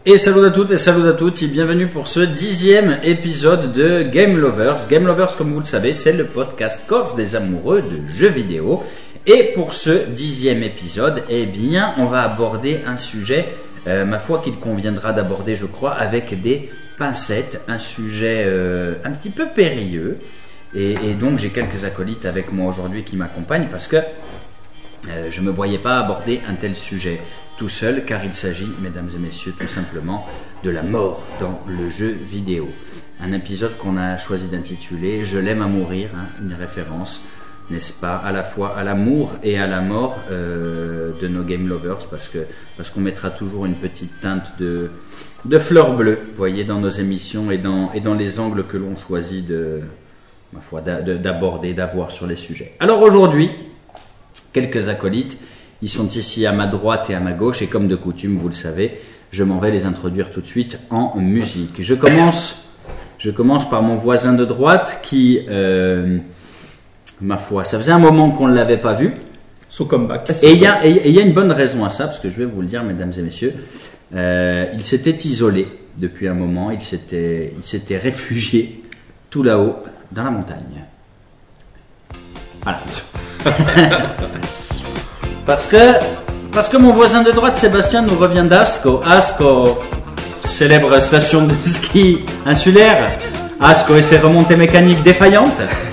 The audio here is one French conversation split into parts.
Et salut à toutes et salut à toutes et bienvenue pour ce 10e épisode de Game Lovers. Game Lovers, comme vous le savez, c'est le podcast corse des amoureux de jeux vidéo. Et pour ce 10e épisode, eh bien, on va aborder un sujet, ma foi, qu'il conviendra d'aborder, je crois, avec des pincettes. Un sujet un petit peu périlleux. Et donc, j'ai quelques acolytes avec moi aujourd'hui qui m'accompagnent parce que je ne me voyais pas aborder un tel sujet tout seul, car il s'agit, mesdames et messieurs, tout simplement de la mort dans le jeu vidéo. Un épisode qu'on a choisi d'intituler « Je l'aime à mourir », une référence, n'est-ce pas, à la fois à l'amour et à la mort de nos Game Lovers, parce qu'on mettra toujours une petite teinte de fleurs bleues, vous voyez, dans nos émissions et dans les angles que l'on choisit ma foi, d'aborder, d'avoir sur les sujets. Alors aujourd'hui, quelques acolytes. Ils sont ici à ma droite et à ma gauche et comme de coutume, vous le savez, je m'en vais les introduire tout de suite en musique. Je commence par mon voisin de droite qui, ma foi, ça faisait un moment qu'on ne l'avait pas vu. Son comeback. Et il y a une bonne raison à ça, parce que je vais vous le dire, mesdames et messieurs. Il s'était isolé depuis un moment, il s'était réfugié tout là-haut dans la montagne. Voilà. Parce que mon voisin de droite, Sébastien, nous revient d'Asco. Asco, célèbre station de ski insulaire. Asco et ses remontées mécaniques défaillantes.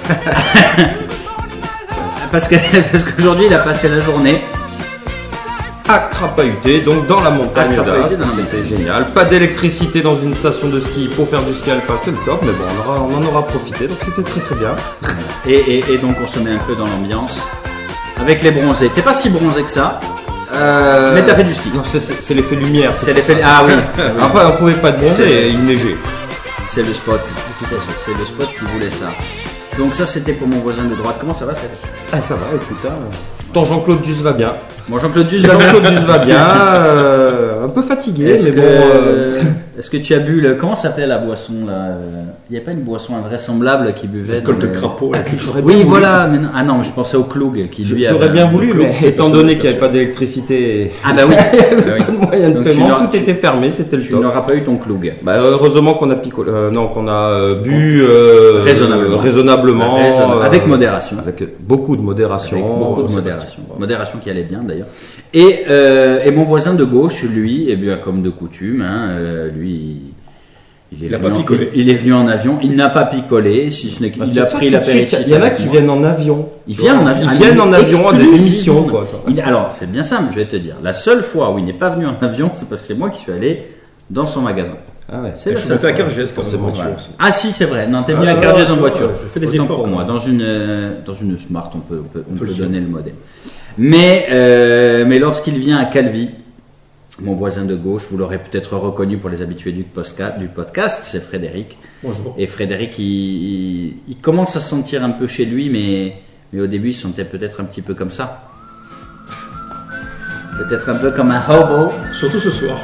parce qu'aujourd'hui, il a passé la journée à crapahuter, donc dans la montagne d'Asco. C'était génial. Pas d'électricité dans une station de ski pour faire du ski alpin, c'est le top. Mais bon, on en aura profité, donc c'était très très bien. Et donc, on se met un peu dans l'ambiance. Avec les bronzés. T'es pas si bronzé que ça. Mais t'as fait du ski. Non, c'est l'effet lumière. C'est l'effet. Ah oui. Après, on pouvait pas te bronzer et il neigeait. C'est le spot. C'est le spot qui voulait ça. Donc ça, c'était pour mon voisin de droite. Comment ça va, Sébastien ? Ah, ça va, écoute. Ton Jean-Claude Duss va bien. Mon Jean-Claude Duss va bien. Un peu fatigué, mais bon. Est-ce que tu as bu comment s'appelait la boisson là ? Il n'y a pas une boisson invraisemblable qui buvait col de crapaud. Oui, voilà. Mais non, je pensais au Cloug qui lui. J'aurais bien voulu, mais étant donné qu'il n'y avait pas d'électricité. Ah bah oui. Pas de moyen de paiement, tout était fermé, c'était le top. Tu n'auras pas eu ton Cloug. Bah heureusement qu'on a picolé, qu'on a bu raisonnablement, avec modération, avec beaucoup de modération. Modération qui allait bien d'ailleurs. Et mon voisin de gauche, lui, eh bien comme de coutume, lui, il est venu en avion. Il n'a pas picolé, si ce n'est qu'il a pris l'apéritif. Il y en a qui viennent en avion. Ils viennent en avion à des émissions, quoi. Alors c'est bien simple, je vais te dire. La seule fois où il n'est pas venu en avion, c'est parce que c'est moi qui suis allé dans son magasin. Ah ouais. C'est je suis monté à Cargès forcément. Voilà. Ah si, c'est vrai. Non, t'es venu à Cargès en voiture. Je fais des efforts pour moi. Dans une Smart, on peut donner le modèle. Mais lorsqu'il vient à Calvi, mon voisin de gauche, vous l'aurez peut-être reconnu pour les habitués du podcast, c'est Frédéric. Bonjour. Et Frédéric, il commence à se sentir un peu chez lui, mais au début, il se sentait peut-être un petit peu comme ça. Peut-être un peu comme un hobo. Surtout ce soir.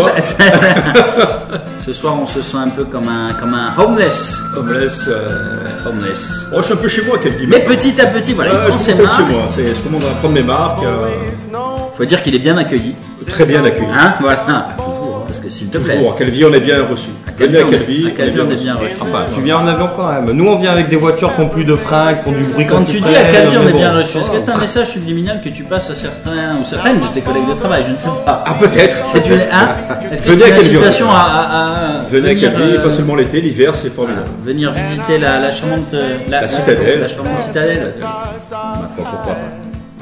Ce soir, on se sent un peu comme un homeless. Homeless. Homeless. Oh, je suis un peu chez moi, Calvi. Mais petit à petit, voilà, il prend ses marques. Chez moi. Je commence à prendre mes marques. Faut dire qu'il est bien accueilli. Très bien accueilli. Voilà. Parce que s'il te plaît. Toujours. À Calvi, on est bien reçu. À Calvi, on est bien reçu. Enfin, tu viens en avion quand même. Nous, on vient avec des voitures qui ont plus de freins, qui font du bruit quand tu dis à Calvi, on est bien reçu. Est-ce que c'est un message subliminal que tu passes à certains ou certaines de tes collègues de travail ? Je ne sais pas. Ah, peut-être. Est-ce que c'est une incitation à venez à Calvi, pas seulement l'été, l'hiver, c'est formidable. Venir visiter la charmante la citadelle. La charmante citadelle. Ma foi, pourquoi pas.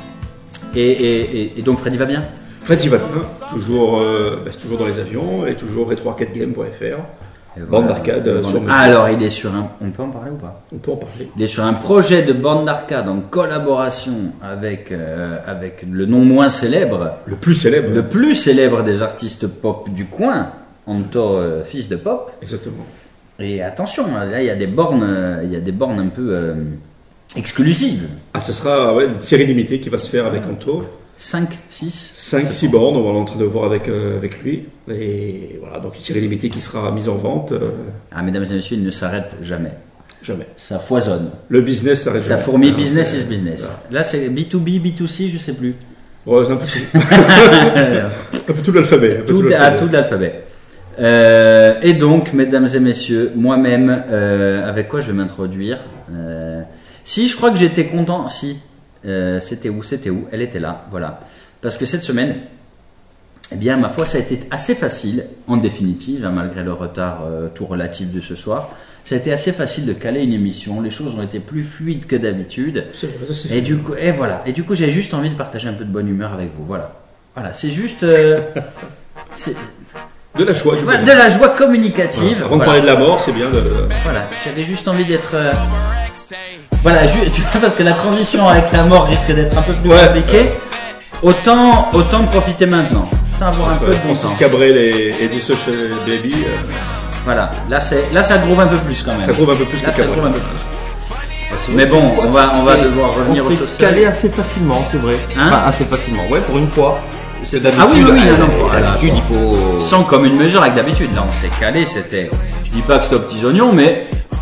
Et donc Freddy va bien ? Freddy va bien, toujours dans les avions et toujours retro-arcadegame.fr. Bande d'arcade sur mesure. Alors il est sur un... On peut en parler ou pas ? On peut en parler. Il est sur un projet de bande d'arcade en collaboration avec le non moins célèbre... Le plus célèbre des artistes pop du coin, Anto, fils de pop. Exactement. Et attention, là il y a des bornes un peu exclusives. Ah, ce sera une série limitée qui va se faire avec Anto. 5-6 bornes, on va en train de voir avec lui. Et voilà, donc une série limitée qui sera mise en vente. Mesdames et messieurs, il ne s'arrête jamais. Jamais. Ça foisonne. Le business s'arrête jamais. Ça fourmille, business is business. Voilà. Là, c'est B2B, B2C, je sais plus. Ouais, c'est un peu tout. Un peu tout l'alphabet. Tout l'alphabet. Et donc, mesdames et messieurs, moi-même, avec quoi je vais m'introduire Si, je crois que j'étais content. Si, c'était où Elle était là, voilà. Parce que cette semaine, eh bien, ma foi, ça a été assez facile, en définitive, hein, malgré le retard tout relatif de ce soir. Ça a été assez facile de caler une émission. Les choses ont été plus fluides que d'habitude. Et du coup, j'ai juste envie de partager un peu de bonne humeur avec vous. Voilà, c'est juste. C'est de la joie. De la joie communicative. Voilà. Avant de parler de la mort, c'est bien de. Voilà, j'avais juste envie d'être. Voilà, tu vois, parce que la transition avec la mort risque d'être un peu plus compliquée. Autant profiter maintenant. Avoir un peu de bon Francis Cabrel et du Social Baby. Voilà, là ça groove un peu plus quand même. Ça groove un peu plus là, que Cabrel. Mais bon, on va devoir revenir aux choses. On s'est calé assez facilement, c'est vrai. Assez facilement. Ouais, pour une fois. C'est d'habitude. Ah oui, d'habitude, il faut. Sans commune mesure avec d'habitude. Là, on s'est calé, c'était. Je dis pas que c'était aux petits oignons, mais.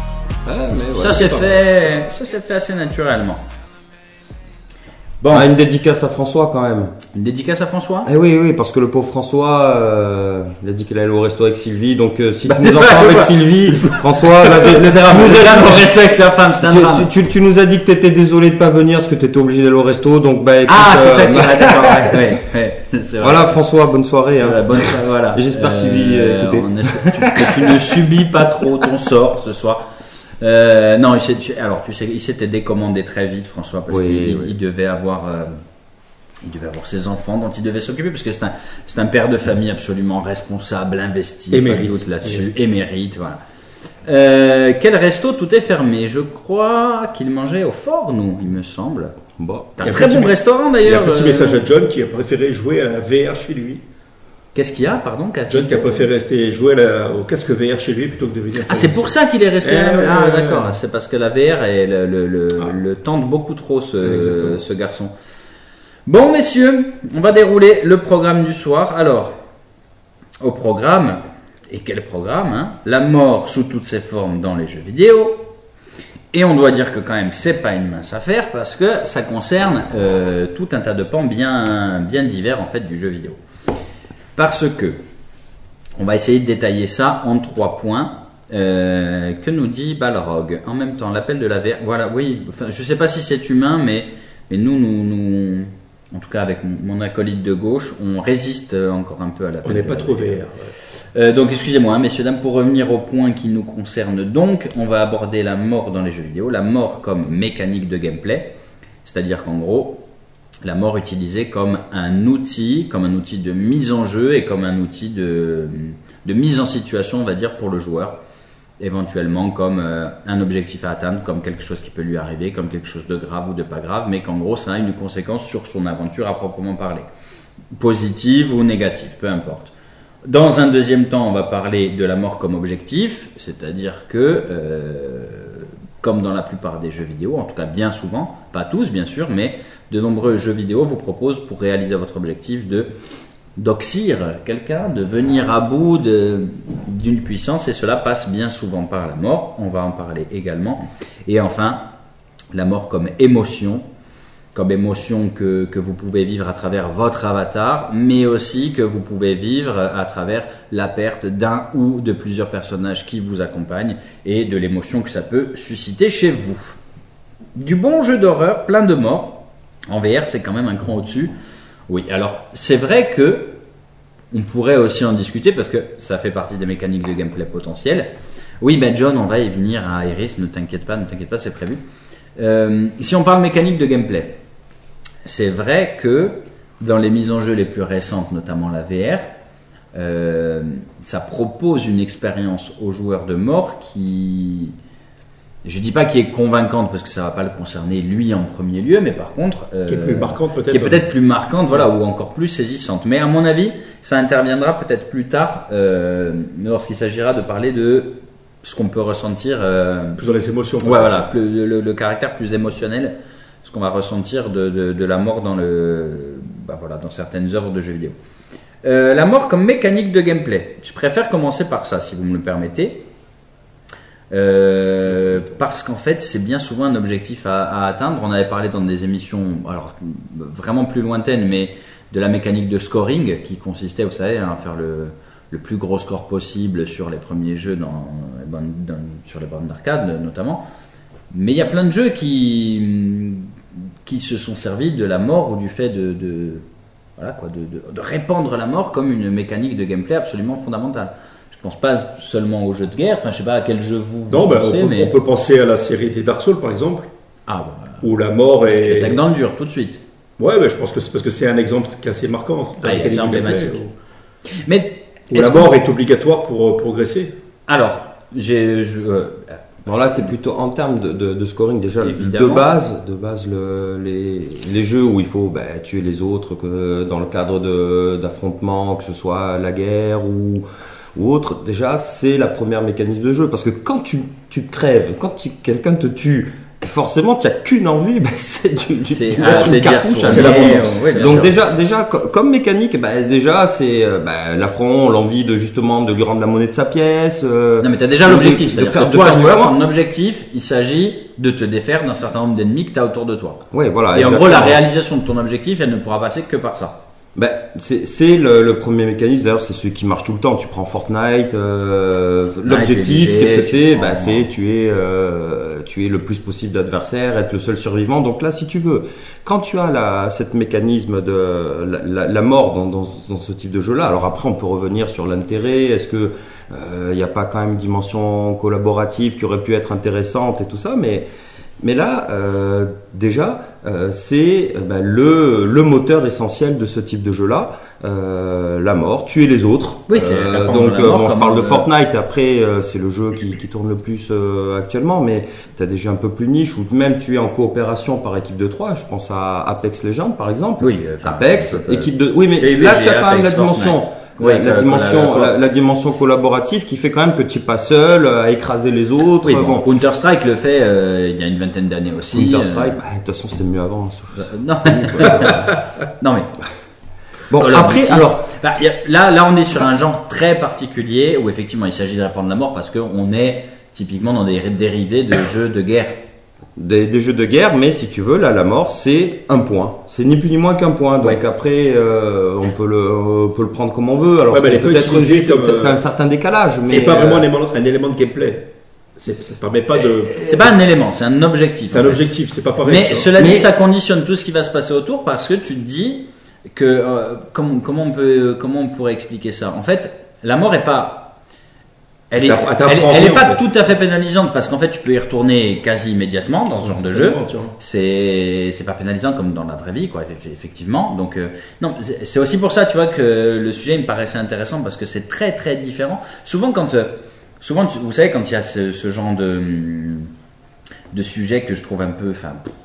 Ça s'est fait assez naturellement. Bon, une dédicace à François quand même. Une dédicace à François ? Eh oui, parce que le pauvre François, il a dit qu'il allait au resto avec Sylvie, donc si tu nous entends avec Sylvie, François, le drame. Nous allons au resto avec sa femme, c'est un drame. Tu nous as dit que t'étais désolé de pas venir, parce que t'étais obligé d'aller au resto, donc écoute, c'est ça qui est d'accord. Ouais, c'est vrai. Voilà François, bonne soirée. Bonne soirée, voilà. Et j'espère que Sylvie écoutait. Que tu ne subis pas trop ton sort ce soir. Non, il s'était décommandé très vite, François, parce qu'il devait avoir ses enfants dont il devait s'occuper, parce que c'est un père de famille absolument responsable, investi, pas de doute là-dessus, émérite, voilà. Quel resto? Tout est fermé. Je crois qu'il mangeait au Fort, nous, il me semble. Bon. Un très bon restaurant d'ailleurs. Il y a un petit message à John qui a préféré jouer à la VR chez lui. Qu'est-ce qu'il y a, pardon? John qui a préféré rester jouer au casque VR chez lui plutôt que de venir. Ah, c'est pour ça qu'il est resté là. D'accord. C'est parce que la VR le tente beaucoup trop, ce garçon. Bon, messieurs, on va dérouler le programme du soir. Alors, au programme, et quel programme, hein? La mort sous toutes ses formes dans les jeux vidéo. Et on doit dire que quand même, c'est pas une mince affaire parce que ça concerne tout un tas de pans bien divers en fait du jeu vidéo. Parce que on va essayer de détailler ça en 3 points. Que nous dit Balrog? En même temps, l'appel de la VR. Voilà, oui. Enfin, je sais pas si c'est humain, mais nous, en tout cas avec mon acolyte de gauche, on résiste encore un peu à l'appel. On n'est pas trop VR. Donc excusez-moi, messieurs, dames, pour revenir au point qui nous concerne donc, on va aborder la mort dans les jeux vidéo, la mort comme mécanique de gameplay, c'est-à-dire qu'en gros, la mort utilisée comme un outil de mise en jeu et comme un outil de mise en situation, on va dire, pour le joueur, éventuellement comme un objectif à atteindre, comme quelque chose qui peut lui arriver, comme quelque chose de grave ou de pas grave, mais qu'en gros, ça a une conséquence sur son aventure à proprement parler, positive ou négative, peu importe. Dans un deuxième temps, on va parler de la mort comme objectif, c'est-à-dire que, comme dans la plupart des jeux vidéo, en tout cas bien souvent, pas tous bien sûr, mais de nombreux jeux vidéo vous proposent pour réaliser votre objectif d'oxyre quelqu'un, de venir à bout d'une puissance, et cela passe bien souvent par la mort, on va en parler également. Et enfin, la mort comme émotion que vous pouvez vivre à travers votre avatar, mais aussi que vous pouvez vivre à travers la perte d'un ou de plusieurs personnages qui vous accompagnent et de l'émotion que ça peut susciter chez vous. Du bon jeu d'horreur, plein de morts, en VR c'est quand même un cran au-dessus. Oui, alors c'est vrai que on pourrait aussi en discuter parce que ça fait partie des mécaniques de gameplay potentielles. Oui, ben John, on va y venir à Iris, ne t'inquiète pas, c'est prévu. Si on parle mécanique de gameplay, c'est vrai que dans les mises en jeu les plus récentes, notamment la VR, ça propose une expérience aux joueurs de mort qui, je dis pas qui est convaincante parce que ça va pas le concerner lui en premier lieu, mais par contre qui est plus marquante peut-être, qui est peut-être plus marquante, voilà, ou encore plus saisissante. Mais à mon avis, ça interviendra peut-être plus tard lorsqu'il s'agira de parler de ce qu'on peut ressentir plus dans les émotions. Ouais, voilà, le caractère plus émotionnel, ce qu'on va ressentir de la mort dans dans certaines œuvres de jeux vidéo. La mort comme mécanique de gameplay. Je préfère commencer par ça, si vous me le permettez. Parce qu'en fait, c'est bien souvent un objectif à atteindre. On avait parlé dans des émissions, alors vraiment plus lointaines, mais de la mécanique de scoring qui consistait, vous savez, à faire le plus gros score possible sur les premiers jeux sur les bornes d'arcade notamment. Mais il y a plein de jeux qui se sont servis de la mort ou du fait de répandre la mort comme une mécanique de gameplay absolument fondamentale. Je pense pas seulement aux jeux de guerre, enfin je sais pas à quel jeu vous pensez, on peut penser à la série des Dark Souls par exemple, où la mort est... Tu attaques dans le dur tout de suite. Ouais, mais je pense que c'est parce que c'est un exemple qui est assez marquant. C'est emblématique. Mais où la mort est obligatoire pour progresser. Alors, bon là, t'es plutôt en termes de scoring déjà. Évidemment. De base, les jeux où il faut tuer les autres, que dans le cadre d'affrontements, que ce soit la guerre ou autre, déjà c'est la première mécanisme de jeu, parce que quand tu crèves, quand quelqu'un te tue, forcément tu n'as qu'une envie, c'est mettre une cartouche, c'est la vengeance. Donc déjà comme mécanique, déjà c'est l'affront, l'envie de justement de lui rendre la monnaie de sa pièce. Non mais tu as déjà l'objectif, c'est-à-dire que toi joueur, ton objectif, il s'agit de te défaire d'un certain nombre d'ennemis que tu as autour de toi. Ouais, voilà. Et exactement. En gros, la réalisation de ton objectif, elle ne pourra passer que par ça. C'est le premier mécanisme, d'ailleurs c'est celui qui marche tout le temps. Tu prends Fortnite, l'objectif, qu'est-ce que c'est? C'est tuer le plus possible d'adversaires, être le seul survivant. Donc là, si tu veux, quand tu as cette mécanisme de la mort dans ce type de jeu-là, alors après on peut revenir sur l'intérêt. Est-ce que il n'y a pas quand même une dimension collaborative qui aurait pu être intéressante et tout ça, mais là, déjà, c'est le moteur essentiel de ce type de jeu-là, la mort, tuer les autres. Oui, c'est je parle de Fortnite. Après, c'est le jeu qui tourne le plus actuellement, mais t'as des jeux un peu plus niche ou même tuer en coopération par équipe de 3. Je pense à Apex Legends, par exemple. Oui, Apex, équipe de. Oui, mais là, tu as quand même la dimension. Ouais, la dimension collaborative qui fait quand même que tu n'es pas seul à écraser les autres. Oui, Counter-Strike le fait il y a une vingtaine d'années aussi. Counter-Strike, de toute façon c'était mieux avant. Non mais bon, après alors là on est sur un genre très particulier où effectivement il s'agit de répandre la mort parce qu'on est typiquement dans des dérivés de jeux de guerre. Des jeux de guerre, mais si tu veux, là, la mort, c'est un point. C'est ni plus ni moins qu'un point. Donc après, on peut le prendre comme on veut. Alors c'est peut-être juste un certain décalage, mais c'est pas vraiment un élément de gameplay. Ça permet pas de. C'est pas un élément, c'est un objectif. C'est un objectif, c'est pas pareil. Mais cela dit, ça conditionne tout ce qui va se passer autour parce que tu te dis que comment on pourrait expliquer ça. En fait, la mort est pas. Elle est pas tout à fait pénalisante parce qu'en fait tu peux y retourner quasi immédiatement dans ce genre de jeu. C'est pas pénalisant comme dans la vraie vie, quoi, effectivement. Donc non, c'est aussi pour ça, tu vois, que le sujet me paraissait intéressant parce que c'est très très différent. Souvent vous savez, quand il y a ce genre de sujet que je trouve un peu,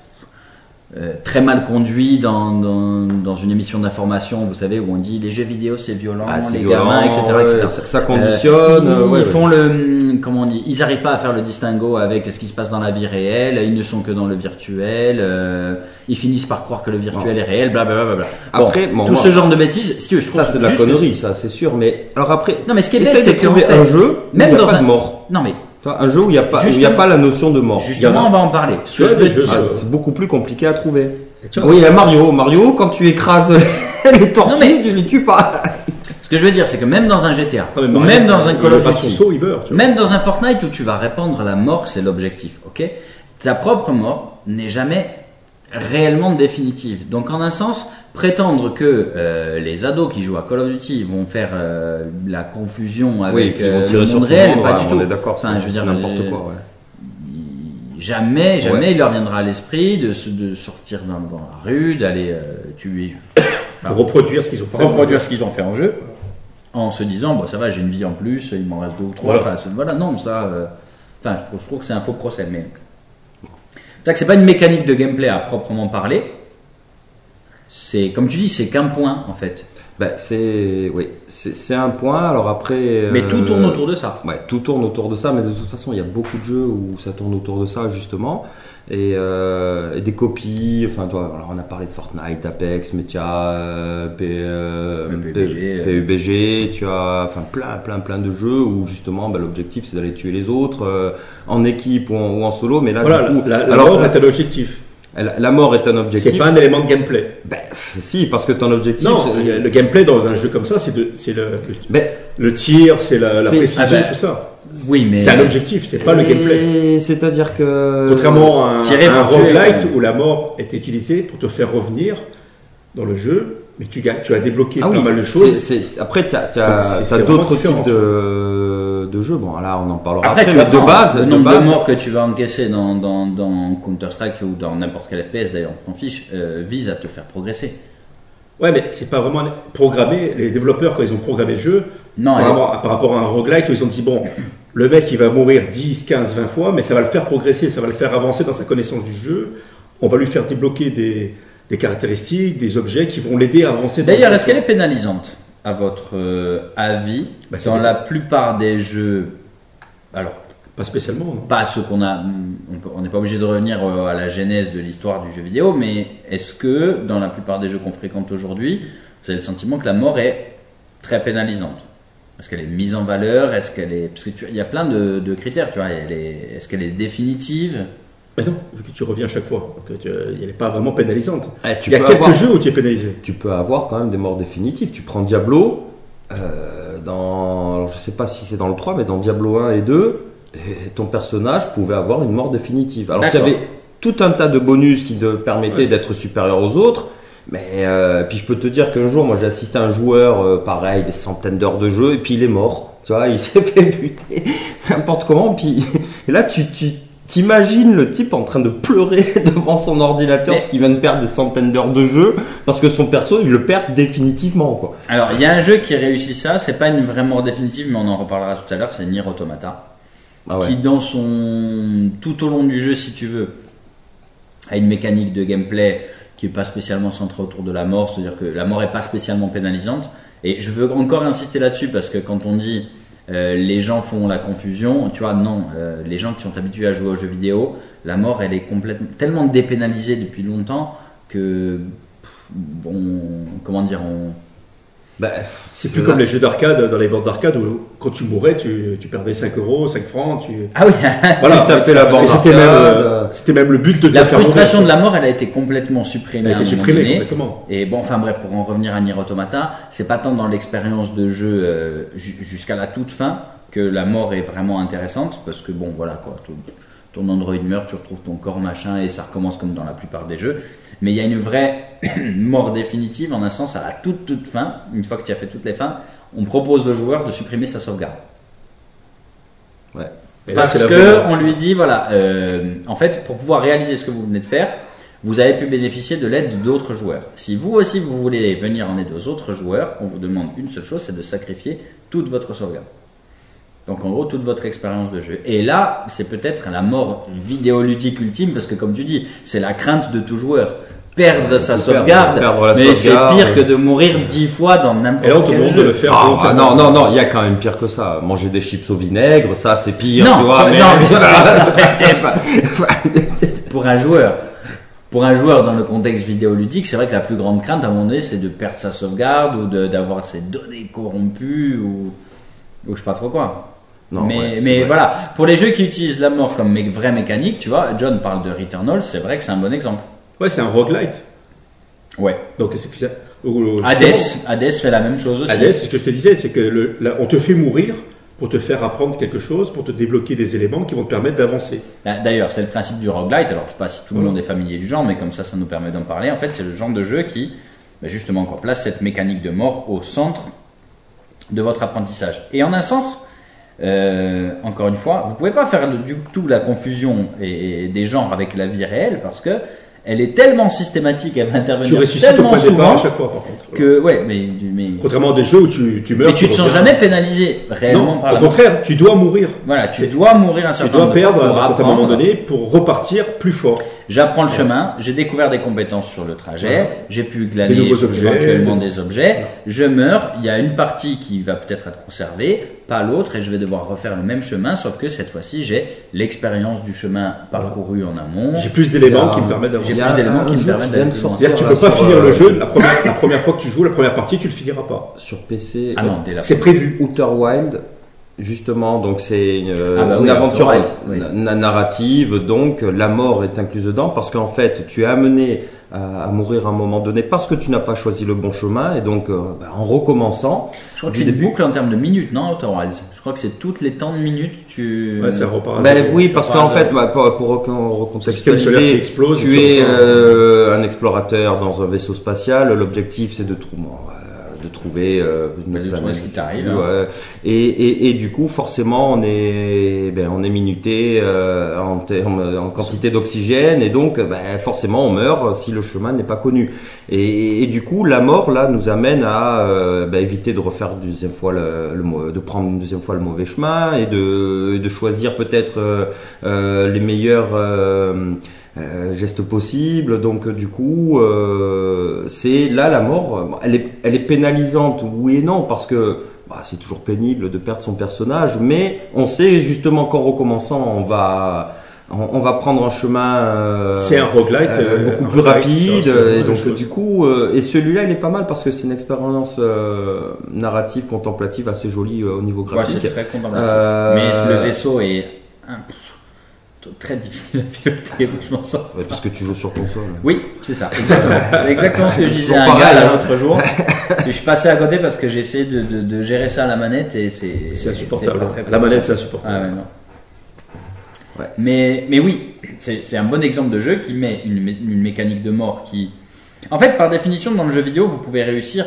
très mal conduit dans une émission d'information, vous savez, où on dit les jeux vidéo c'est violent, gamins, etc. Ça conditionne. Ils font comment on dit, ils n'arrivent pas à faire le distinguo avec ce qui se passe dans la vie réelle, ils ne sont que dans le virtuel, ils finissent par croire que le virtuel est réel, blablabla. Après, ce genre de bêtises, si tu veux, je trouve ça c'est de la connerie, ça c'est sûr, mais alors après, non mais ce qui est bête, c'est qu'en fait, un jeu même dans un mort. Non mais un jeu où il n'y a pas la notion de mort. Justement, on va en parler. C'est beaucoup plus compliqué à trouver. Oui, il y a Mario, quand tu écrases les tortues, tu les tues pas. Ce que je veux dire, c'est que même dans un GTA, ou même dans un Call of Duty, même dans un Fortnite où tu vas répandre la mort, c'est l'objectif, ok? Ta propre mort n'est jamais réellement définitive. Donc, en un sens, prétendre que les ados qui jouent à Call of Duty vont faire la confusion avec le monde réel, pas du tout. On est d'accord. Enfin, je veux dire, n'importe quoi. Ouais. Jamais il leur viendra à l'esprit de sortir dans la rue, d'aller tuer, reproduire ce qu'ils ont fait en jeu, en se disant bon ça va, j'ai une vie en plus, il m'en reste 2 ou 3. Voilà, non ça. Je trouve que c'est un faux procès, mais c'est pas une mécanique de gameplay à proprement parler. C'est comme tu dis, c'est qu'un point en fait. C'est un point. Alors après, mais tout tourne autour de ça. Ouais, tout tourne autour de ça. Mais de toute façon, il y a beaucoup de jeux où ça tourne autour de ça justement, et des copies. Enfin, alors on a parlé de Fortnite, d'Apex, mais tu as PUBG, tu as plein de jeux où justement l'objectif c'est d'aller tuer les autres en équipe ou en solo. Mais là, la mort est un objectif. La mort est un objectif. C'est pas un élément de gameplay. Si, parce que ton objectif. Non, le gameplay dans un jeu comme ça, c'est le. le tir, c'est la précision, tout ça. Oui, mais c'est un objectif, c'est pas le gameplay. C'est-à-dire que contrairement à un roguelite où la mort est utilisée pour te faire revenir dans le jeu, mais tu as débloqué pas mal de choses. Après, tu as d'autres types de jeux. Bon, là, on en parlera après. Tu as de base, le nombre de morts que tu vas encaisser dans Counter-Strike ou dans n'importe quel FPS, d'ailleurs, on s'en fiche, vise à te faire progresser. Ouais, mais c'est pas vraiment programmé. Les développeurs, quand ils ont programmé le jeu, non, par rapport à un roguelike, ils ont dit bon, le mec il va mourir 10, 15, 20 fois, mais ça va le faire progresser, ça va le faire avancer dans sa connaissance du jeu. On va lui faire débloquer des caractéristiques, des objets qui vont l'aider à avancer. D'ailleurs, est-ce qu'elle est pénalisante, à votre avis, dans la plupart des jeux? Alors, pas spécialement. Non. Pas ceux qu'on a. On n'est pas obligé de revenir à la genèse de l'histoire du jeu vidéo, mais est-ce que dans la plupart des jeux qu'on fréquente aujourd'hui, vous avez le sentiment que la mort est très pénalisante? Est-ce qu'elle est mise en valeur? Est-ce qu'elle est parce que il y a plein de critères, tu vois. Est-ce qu'elle est définitive? Mais non, vu que tu reviens à chaque fois, donc elle n'est pas vraiment pénalisante. Il y a quelques jeux où tu es pénalisé. Tu peux avoir quand même des morts définitives. Tu prends Diablo, alors je sais pas si c'est dans le 3, mais dans Diablo 1 et 2, ton personnage pouvait avoir une mort définitive. Alors il y avait tout un tas de bonus qui te permettaient d'être supérieur aux autres. Mais puis je peux te dire qu'un jour, moi j'ai assisté à un joueur, pareil, des centaines d'heures de jeu, et puis il est mort. Tu vois, il s'est fait buter n'importe comment. Puis et là, tu t'imagines le type en train de pleurer devant son ordinateur parce qu'il vient de perdre des centaines d'heures de jeu parce que son perso, il le perd définitivement, quoi. Alors, il y a un jeu qui réussit ça. C'est pas une vraie mort définitive, mais on en reparlera tout à l'heure. C'est Nier Automata, qui dans tout au long du jeu, si tu veux, a une mécanique de gameplay qui est pas spécialement centrée autour de la mort, c'est-à-dire que la mort est pas spécialement pénalisante. Et je veux encore insister là-dessus parce que quand on dit les gens font la confusion, tu vois, non, les gens qui sont habitués à jouer aux jeux vidéo, la mort elle est tellement dépénalisée depuis longtemps que comment dire, c'est plus comme les jeux d'arcade, dans les bornes d'arcade où quand tu mourais, tu perdais 5 euros, 5 francs. Ah oui, voilà, tu tapais la borne d'arcade. C'était même le but de la frustration de la mort, elle a été complètement supprimée. Elle a été supprimée complètement. Et bon, enfin bref, pour en revenir à Nier Automata, c'est pas tant dans l'expérience de jeu jusqu'à la toute fin que la mort est vraiment intéressante parce que bon, voilà quoi. Ton Android meurt, tu retrouves ton corps machin et ça recommence comme dans la plupart des jeux. Mais il y a une vraie mort définitive en un sens à la toute fin. Une fois que tu as fait toutes les fins, on propose au joueur de supprimer sa sauvegarde. Ouais. Parce que on lui dit voilà, en fait, pour pouvoir réaliser ce que vous venez de faire, vous avez pu bénéficier de l'aide d'autres joueurs. Si vous aussi vous voulez venir en aide aux autres joueurs, on vous demande une seule chose, c'est de sacrifier toute votre sauvegarde. Donc en gros toute votre expérience de jeu. Et là, c'est peut-être la mort vidéoludique ultime parce que comme tu dis, c'est la crainte de tout joueur. Perdre sa sauvegarde, mais c'est pire que de mourir 10 fois dans n'importe quel jeu. Le faire non, il y a quand même pire que ça. Manger des chips au vinaigre, ça c'est pire, non, tu vois. Pour un joueur dans le contexte vidéoludique, c'est vrai que la plus grande crainte à un moment donné, c'est de perdre sa sauvegarde ou d'avoir ses données corrompues ou je sais pas trop quoi. Non, mais voilà, pour les jeux qui utilisent la mort comme vraie mécanique, tu vois, John parle de Returnal, c'est vrai que c'est un bon exemple. Ouais, c'est un roguelite. Ouais. Donc c'est plus Hades fait la même chose aussi. Hades, ce que je te disais, c'est que on te fait mourir pour te faire apprendre quelque chose, pour te débloquer des éléments qui vont te permettre d'avancer. D'ailleurs, c'est le principe du roguelite. Alors, je ne sais pas si tout le monde est familier du genre, mais comme ça nous permet d'en parler. En fait, c'est le genre de jeu qui, justement, place cette mécanique de mort au centre de votre apprentissage. Et en un sens, encore une fois, vous pouvez pas faire du tout la confusion et des genres avec la vie réelle parce que elle est tellement systématique, elle va intervenir tellement souvent à chaque fois, par contre. Que mais contrairement à des jeux où tu meurs. Mais tu te sens jamais pénalisé réellement par la mort. Au contraire, tu dois mourir. Voilà, tu dois mourir un certain nombre de fois. Tu dois perdre à un certain moment donné pour repartir plus fort. J'apprends le chemin, j'ai découvert des compétences sur le trajet, j'ai pu glaner éventuellement des objets, je meurs, il y a une partie qui va peut-être être conservée, pas l'autre, et je vais devoir refaire le même chemin, sauf que cette fois-ci j'ai l'expérience du chemin parcouru en amont. J'ai plus d'éléments qui me permettent d'avancer. J'ai plus d'éléments qui me permettent d'aller plus loin. C'est-à-dire que tu peux pas finir le jeu, la première fois que tu joues, la première partie, tu le finiras pas. Sur PC, c'est prévu. Outer Wild, Justement, donc c'est oui, une aventure oui. narrative, donc la mort est incluse dedans parce qu'en fait tu es amené à mourir à un moment donné parce que tu n'as pas choisi le bon chemin et donc en recommençant. Je crois que c'est une boucle en termes de minutes, non, Outer Wilds? Je crois que c'est toutes les temps de minutes Ouais, ça repart. Oui, parce qu'en fait, pour recontextualiser, tu es un explorateur dans un vaisseau spatial. L'objectif, c'est de trouver une planète ce qui t'arrive. Ouais. Et du coup, forcément, on est minuté en quantité d'oxygène et donc forcément on meurt si le chemin n'est pas connu. Et du coup, la mort là nous amène à éviter de refaire une deuxième fois de prendre une deuxième fois le mauvais chemin et de choisir peut-être les meilleurs gestes possibles. Donc du coup c'est là la mort, elle est pénalisante, oui et non, parce que c'est toujours pénible de perdre son personnage, mais on sait justement qu'en recommençant on va prendre un chemin c'est un roguelite beaucoup plus rapide et donc du coup et celui-là il est pas mal parce que c'est une expérience narrative contemplative assez jolie au niveau graphique. Ouais, c'est très contemplatif. Mais le vaisseau est très difficile à piloter, je m'en sors. Ouais, parce que tu joues sur console. Oui, c'est ça, exactement. C'est exactement ce que je disais à un gars l'autre jour. Et je suis passé à côté parce que j'ai essayé de gérer ça à la manette et c'est insupportable. La manette, c'est insupportable. Ah ouais, non. Ouais. Mais oui, c'est un bon exemple de jeu qui met une mécanique de mort qui... En fait, par définition, dans le jeu vidéo, vous pouvez réussir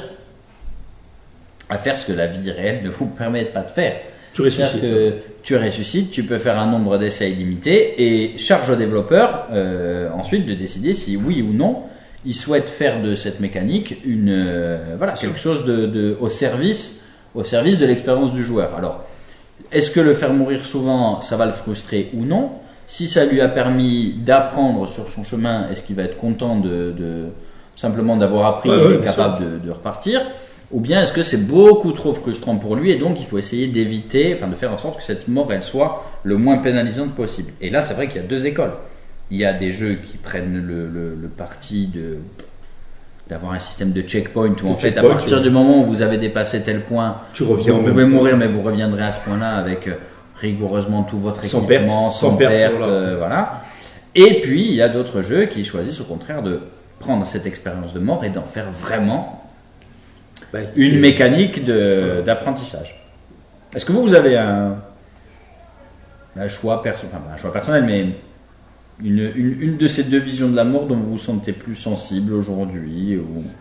à faire ce que la vie réelle ne vous permet pas de faire. Tu ressuscites. Tu ressuscites, tu peux faire un nombre d'essais illimité et charge au développeur ensuite de décider si oui ou non il souhaite faire de cette mécanique quelque chose au service de l'expérience du joueur. Alors, est-ce que le faire mourir souvent, ça va le frustrer ou non? Si ça lui a permis d'apprendre sur son chemin, est-ce qu'il va être content de simplement d'avoir appris et capable de repartir? Ou bien est-ce que c'est beaucoup trop frustrant pour lui et donc il faut essayer d'éviter, de faire en sorte que cette mort elle soit le moins pénalisante possible. Et là c'est vrai qu'il y a deux écoles. Il y a des jeux qui prennent le parti d'avoir un système de checkpoint où en fait à partir du moment où vous avez dépassé tel point, vous pouvez mourir mais vous reviendrez à ce point-là avec rigoureusement tout votre équipement, sans perte, voilà. Et puis il y a d'autres jeux qui choisissent au contraire de prendre cette expérience de mort et d'en faire vraiment une mécanique d'apprentissage. Est-ce que vous avez un choix personnel, mais une de ces deux visions de la mort dont vous vous sentez plus sensible aujourd'hui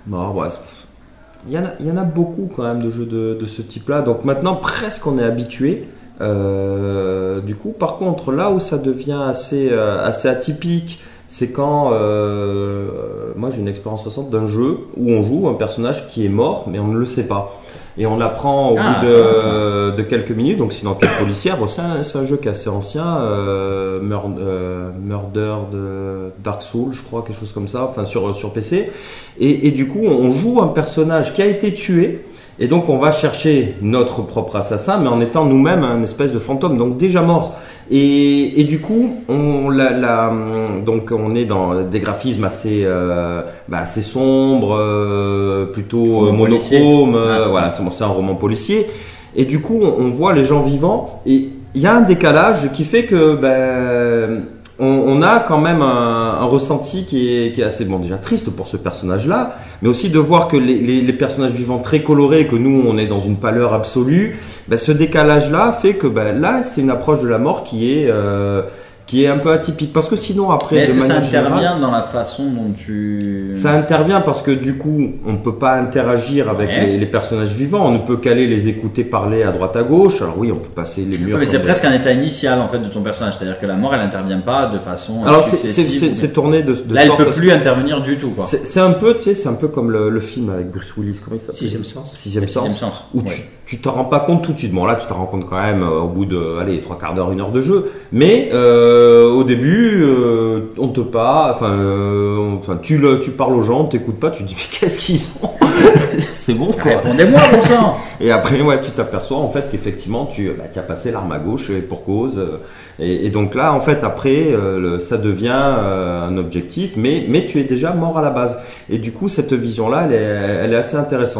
il y en a beaucoup quand même de jeux de ce type-là. Donc maintenant presque on est habitué. Du coup, par contre, là où ça devient assez atypique, c'est quand moi j'ai une expérience récente d'un jeu où on joue un personnage qui est mort mais on ne le sait pas et on l'apprend au bout de quelques minutes. Donc c'est une enquête policière. C'est un jeu qui est assez ancien, Murder de Dark Souls je crois, quelque chose comme ça, sur PC et du coup on joue un personnage qui a été tué. Et donc on va chercher notre propre assassin, mais en étant nous-mêmes un espèce de fantôme, donc déjà mort. Et du coup, donc on est dans des graphismes assez sombres, plutôt monochrome. Voilà, c'est un roman policier. Et du coup, on voit les gens vivants. Et il y a un décalage qui fait que on a quand même un ressenti qui est assez déjà triste pour ce personnage-là, mais aussi de voir que les personnages vivants très colorés, que nous on est dans une pâleur absolue, ce décalage-là fait que là c'est une approche de la mort qui est un peu atypique, parce que sinon après... Mais est-ce que ça intervient dans la façon dont tu... Ça intervient parce que du coup on ne peut pas interagir avec les personnages vivants, on ne peut qu'aller les écouter parler à droite à gauche. Alors oui, on peut passer les murs... mais c'est presque un état initial en fait de ton personnage, c'est-à-dire que la mort elle n'intervient pas de façon... Alors c'est tourné de là elle peut plus intervenir du tout quoi. C'est un peu, tu sais, c'est un peu comme le film avec Bruce Willis, comment il s'appelle? Sixième sens. Où tu t'en rends pas compte tout de suite. Bon là tu t'en rends compte quand même au bout de 3/4 d'heure, 1 heure de jeu, mais au début on te pas, tu parles aux gens, on t'écoute pas, tu te dis mais qu'est-ce qu'ils ont? C'est bon quoi. Répondez-moi bon sang. Et après tu t'aperçois en fait qu'effectivement tu as passé l'arme à gauche et pour cause. Et donc là en fait après ça devient un objectif, mais tu es déjà mort à la base. Et du coup cette vision là elle est assez intéressante.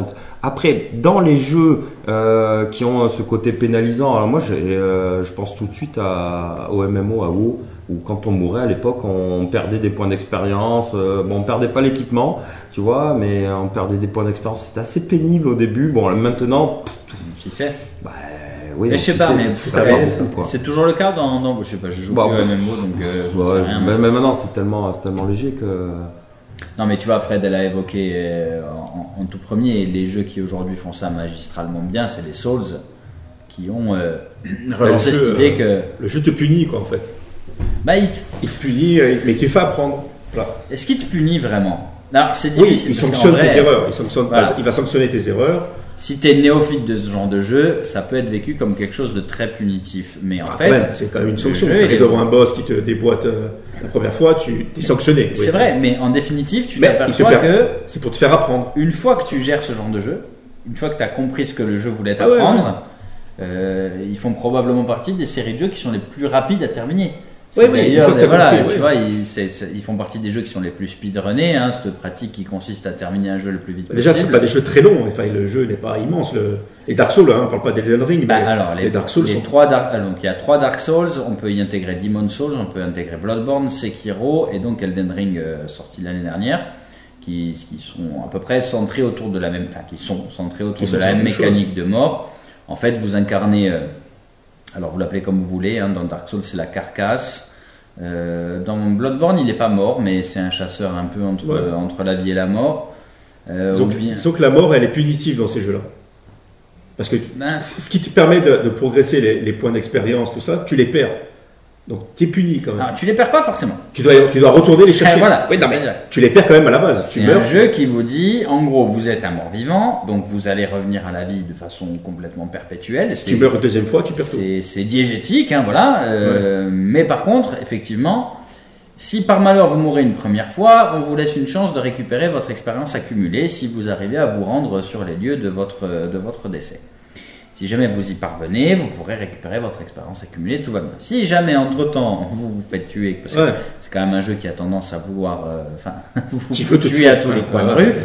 Après, dans les jeux qui ont ce côté pénalisant, alors moi je pense tout de suite au MMO, à WoW, où quand on mourait à l'époque, on perdait des points d'expérience. Bon, on perdait pas l'équipement, tu vois, mais on perdait des points d'expérience. C'était assez pénible au début. Bon, maintenant, s'y fait. Bah, oui, mais je sais pas, mais c'est toujours le cas dans je sais pas, je joue bah, plus au MMO, donc je sais rien. Mais maintenant, c'est tellement léger que. Non, mais tu vois, Fred, elle a évoqué en tout premier les jeux qui aujourd'hui font ça magistralement bien, c'est les Souls qui ont relancé cette idée que le jeu te punit, quoi, en fait. Bah, il te punit, mais il fait apprendre. Voilà. Est-ce qu'il te punit vraiment? Alors, c'est difficile. Oui, il sanctionne tes erreurs. Il va sanctionner tes erreurs. Si tu es néophyte de ce genre de jeu, ça peut être vécu comme quelque chose de très punitif. Mais en fait, c'est quand même une sanction. Tu arrives devant un boss qui te déboîte la première fois, tu es sanctionné. C'est vrai, mais en définitive, tu t'aperçois que c'est pour te faire apprendre. Une fois que tu gères ce genre de jeu, une fois que tu as compris ce que le jeu voulait t'apprendre, ils font probablement partie des séries de jeux qui sont les plus rapides à terminer. Oui, d'ailleurs, tu vois, ils font partie des jeux qui sont les plus speedrunnés, cette pratique qui consiste à terminer un jeu le plus vite possible. Déjà, c'est pas des jeux très longs, enfin, le jeu n'est pas immense. Les Dark Souls, on parle pas d'Elden Ring, mais les Dark Souls sont... donc il y a 3 Dark Souls, on peut y intégrer Demon's Souls, on peut intégrer Bloodborne, Sekiro et donc Elden Ring sorti l'année dernière, qui sont à peu près centrés autour de la même, mécanique de mort. En fait, vous incarnez... alors vous l'appelez comme vous voulez, dans Dark Souls c'est la carcasse. Dans Bloodborne il n'est pas mort, mais c'est un chasseur un peu entre la vie et la mort. Sauf que la mort elle est punitive dans ces jeux-là. Parce que ce qui te permet de progresser les points d'expérience, tout ça, tu les perds. Donc tu es puni quand même. Alors, tu les perds pas forcément. Tu dois retourner les chercher. Voilà, tu les perds quand même à la base. C'est un jeu qui vous dit, en gros, vous êtes un mort-vivant, donc vous allez revenir à la vie de façon complètement perpétuelle. Si tu meurs une deuxième fois, tu perds tout. C'est diégétique, mais par contre, effectivement, si par malheur vous mourrez une première fois, on vous laisse une chance de récupérer votre expérience accumulée si vous arrivez à vous rendre sur les lieux de votre décès. Si jamais vous y parvenez, vous pourrez récupérer votre expérience accumulée, tout va bien. Si jamais entre-temps vous vous faites tuer, parce que c'est quand même un jeu qui a tendance à vouloir vous tuer à tous les coins de rue,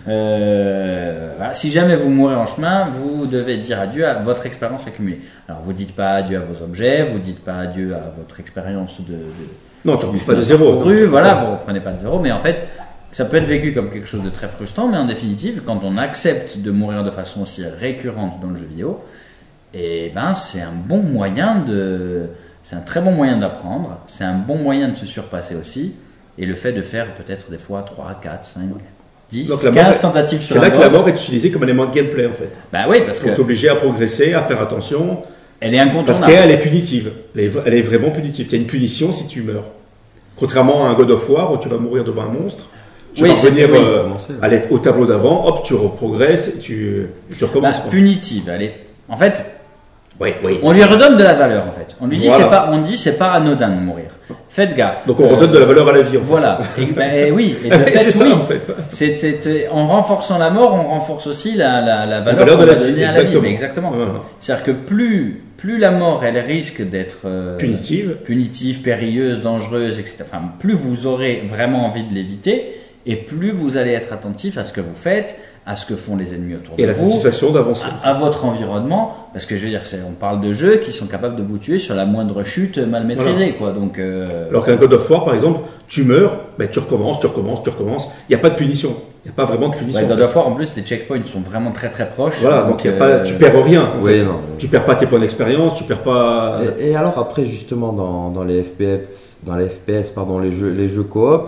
si jamais vous mourrez en chemin, vous devez dire adieu à votre expérience accumulée. Alors vous dites pas adieu à vos objets, vous dites pas adieu à votre expérience non, tu ne reprends pas de zéro. Vous reprenez pas de zéro, mais en fait... Ça peut être vécu comme quelque chose de très frustrant, mais en définitive, quand on accepte de mourir de façon aussi récurrente dans le jeu vidéo, c'est un bon moyen c'est un très bon moyen d'apprendre, c'est un bon moyen de se surpasser aussi, et le fait de faire peut-être des fois 3, 4, 5, 10, donc 15 tentatives sur un boss. C'est là que la mort est utilisée comme élément de gameplay en fait. Bah oui, parce que... On est obligé à progresser, à faire attention. Elle est incontournable. Parce qu'elle est punitive, elle est vraiment punitive. Il y a une punition si tu meurs. Contrairement à un God of War où tu vas mourir devant un monstre. Tu vas revenir au tableau d'avant, hop, tu reprogresses, tu recommences. Punitive, en fait, on lui redonne de la valeur en fait. On lui dit c'est pas anodin de mourir. Faites gaffe. Donc on redonne de la valeur à la vie. En fait. Voilà. C'est ça en fait. En renforçant la mort, on renforce aussi la valeur qu'on va donner à la vie. Mais exactement. Voilà. C'est-à-dire que plus la mort elle risque d'être punitive, périlleuse, dangereuse, etc. Enfin, plus vous aurez vraiment envie de l'éviter. Et plus vous allez être attentif à ce que vous faites, à ce que font les ennemis autour de vous. Et la satisfaction d'avancer. À votre environnement. Parce que je veux dire, on parle de jeux qui sont capables de vous tuer sur la moindre chute mal maîtrisée. Quoi. Donc, alors qu'un God of War, par exemple, tu meurs, tu recommences. Il n'y a pas de punition. Il n'y a pas vraiment de punition. God of War, en plus, les checkpoints sont vraiment très très proches. Voilà, donc tu perds rien. Tu perds pas tes points d'expérience, tu perds pas... Et alors après, justement, dans les FPS, les jeux coop,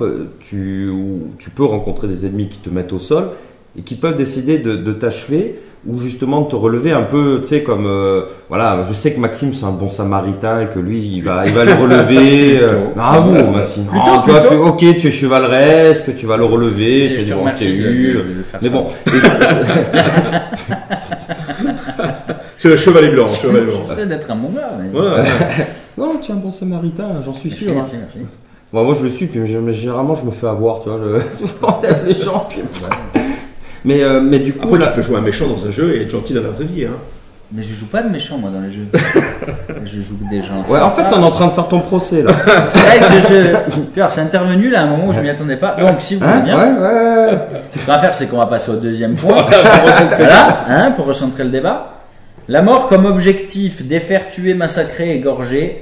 tu peux rencontrer des ennemis qui te mettent au sol et qui peuvent décider de t'achever ou justement de te relever un peu, tu sais, comme je sais que Maxime c'est un bon samaritain et que lui il va le relever. Bravo Maxime. Tu es chevaleresque, tu vas le relever, tu as dit mais bon. C'est le chevalier blanc. J'essaie d'être un bon gars. Non, tu es un bon samaritain, j'en suis sûr. Merci. Bon, moi je le suis, puis généralement je me fais avoir, tu vois. Les gens, puis... Mais du coup. Après, tu peux jouer un méchant dans un jeu et être gentil dans la vraie vie. Hein. Mais je joue pas de méchant moi dans les jeux. Je joue des gens. Ouais, en fait, on est en train de faire ton procès là. C'est vrai que Pierre, c'est intervenu là à un moment où je m'y attendais pas. Donc si vous voulez bien, ce qu'on va faire, c'est qu'on va passer au deuxième point. Voilà, pour recentrer le débat. La mort comme objectif, défaire, tuer, massacrer, égorger.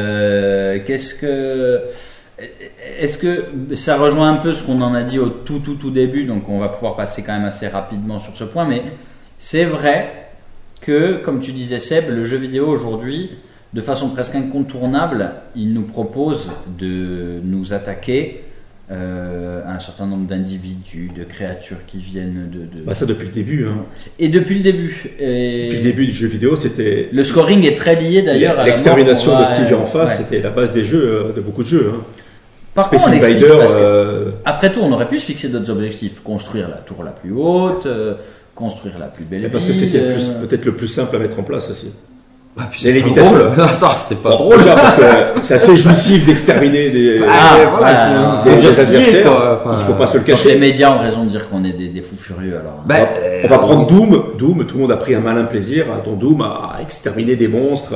Est-ce que ça rejoint un peu ce qu'on en a dit au tout début, donc on va pouvoir passer quand même assez rapidement sur ce point, mais c'est vrai que, comme tu disais Seb, le jeu vidéo aujourd'hui, de façon presque incontournable, il nous propose de nous attaquer à un certain nombre d'individus, de créatures qui viennent de... Ça depuis le début. Hein. Et depuis le début. Depuis le début du jeu vidéo, c'était... Le scoring est très lié d'ailleurs à l'extermination de ce qui vient en face, c'était la base des jeux, de beaucoup de jeux. Hein. Par contre, après tout, on aurait pu se fixer d'autres objectifs. Construire la tour la plus haute, construire la plus belle ville. Parce que c'était peut-être le plus simple à mettre en place aussi. Les limitations. Attends, c'est pas drôle, parce que c'est assez jouissif d'exterminer des adversaires. Il faut pas se le cacher. Les médias ont raison de dire qu'on est des fous furieux. Alors. On va prendre Doom. Doom, tout le monde a pris un malin plaisir dans Doom à exterminer des monstres.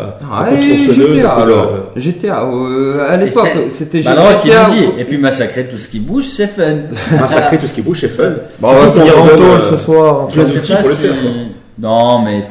GTA. À l'époque, c'était GTA. Et puis massacrer tout ce qui bouge, c'est fun. Massacrer tout ce qui bouge, c'est fun. On va finir en tôle ce soir. Je sais pas si... Non, mais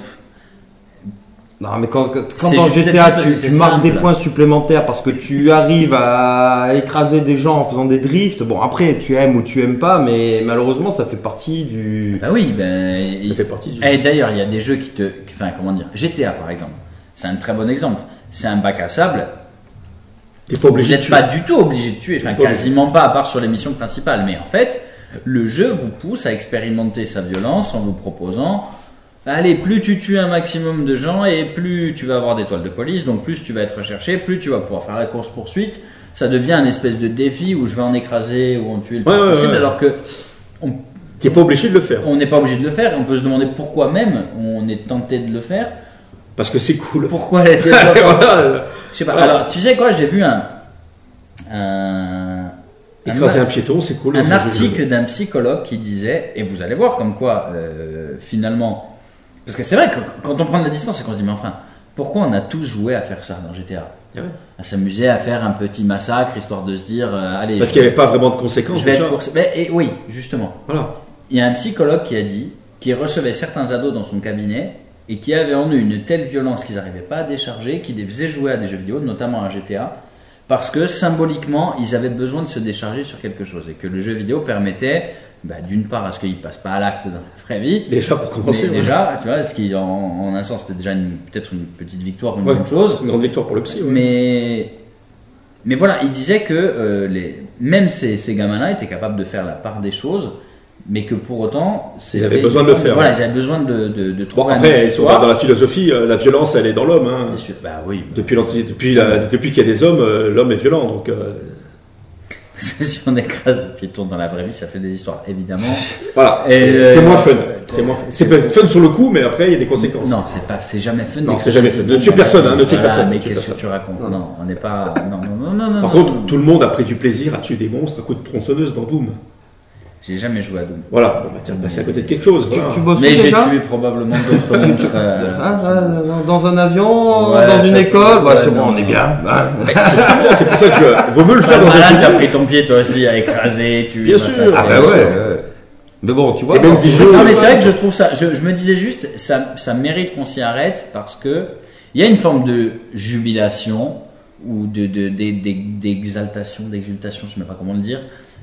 quand dans GTA tu marques des points supplémentaires parce que tu arrives à écraser des gens en faisant des drifts, bon après tu aimes ou tu aimes pas, mais malheureusement ça fait partie du... ça fait partie du... Et d'ailleurs il y a des jeux GTA par exemple, c'est un très bon exemple, c'est un bac à sable. Vous n'êtes pas du tout obligé de tuer, quasiment pas à part sur les missions principales, mais en fait le jeu vous pousse à expérimenter sa violence en vous proposant... Allez, plus tu tues un maximum de gens et plus tu vas avoir d'étoiles de police, donc plus tu vas être recherché, plus tu vas pouvoir faire la course-poursuite. Ça devient un espèce de défi où je vais en écraser ou en tuer le plus possible, alors que... Tu n'es pas obligé de le faire. On n'est pas obligé de le faire et on peut se demander pourquoi même on est tenté de le faire. Parce que c'est cool. Pourquoi elle était... Je sais pas. Alors, tu sais quoi, j'ai vu écraser un piéton, c'est cool. Un article d'un psychologue qui disait, et vous allez voir comme quoi, finalement... Parce que c'est vrai que quand on prend de la distance, c'est qu'on se dit, mais enfin, pourquoi on a tous joué à faire ça dans GTA ? À s'amuser à faire un petit massacre, histoire de se dire, allez... Parce qu'il n'y avait pas vraiment de conséquences. Oui, justement. Voilà. Il y a un psychologue qui a dit qu'il recevait certains ados dans son cabinet et qui avaient en eux une telle violence qu'ils n'arrivaient pas à décharger, qui les faisaient jouer à des jeux vidéo, notamment à GTA, parce que symboliquement, ils avaient besoin de se décharger sur quelque chose et que le jeu vidéo permettait... d'une part à ce qu'il ne passe pas à l'acte dans la vraie vie. Déjà pour commencer. Déjà, tu vois, ce qui en un sens c'était déjà peut-être une petite victoire ou une bonne chose. Une grande victoire pour le psy. Ouais. Mais voilà, il disait que même ces gamins-là étaient capables de faire la part des choses, mais que pour autant... Ils avaient besoin de le faire. Voilà, ils avaient besoin de trouver après, ils sont dans la philosophie, la violence elle est dans l'homme. Hein. Sûr. Oui. Depuis qu'il y a des hommes, l'homme est violent. Donc... Parce que si on écrase un piéton dans la vraie vie, ça fait des histoires, évidemment. Voilà, c'est moins fun. C'est fun sur le coup, mais après, il y a des conséquences. Non, c'est jamais fun. Non, c'est jamais fun. Ne tue personne, ne tue personne. Mais qu'est-ce que tu racontes ? Non, on n'est pas... Non. Par contre, tout le monde a pris du plaisir à tuer des monstres à coups de tronçonneuse dans Doom. J'ai jamais joué à Doom. Voilà, tu vas passer à côté de quelque chose. Tu bosses mais déjà ? j'ai tué probablement d'autres monstres. Dans un avion, dans une école, c'est bon, on est bien. C'est pour ça que vaut mieux le faire dans un jeu. T'as pris ton pied toi aussi à écraser. Bien sûr. Mais bon, tu vois. Non, mais c'est vrai que je trouve ça. Je me disais juste, ça mérite qu'on s'y arrête parce que il y a une forme de jubilation ou d'exaltation, d'exultation, je ne sais pas comment le dire.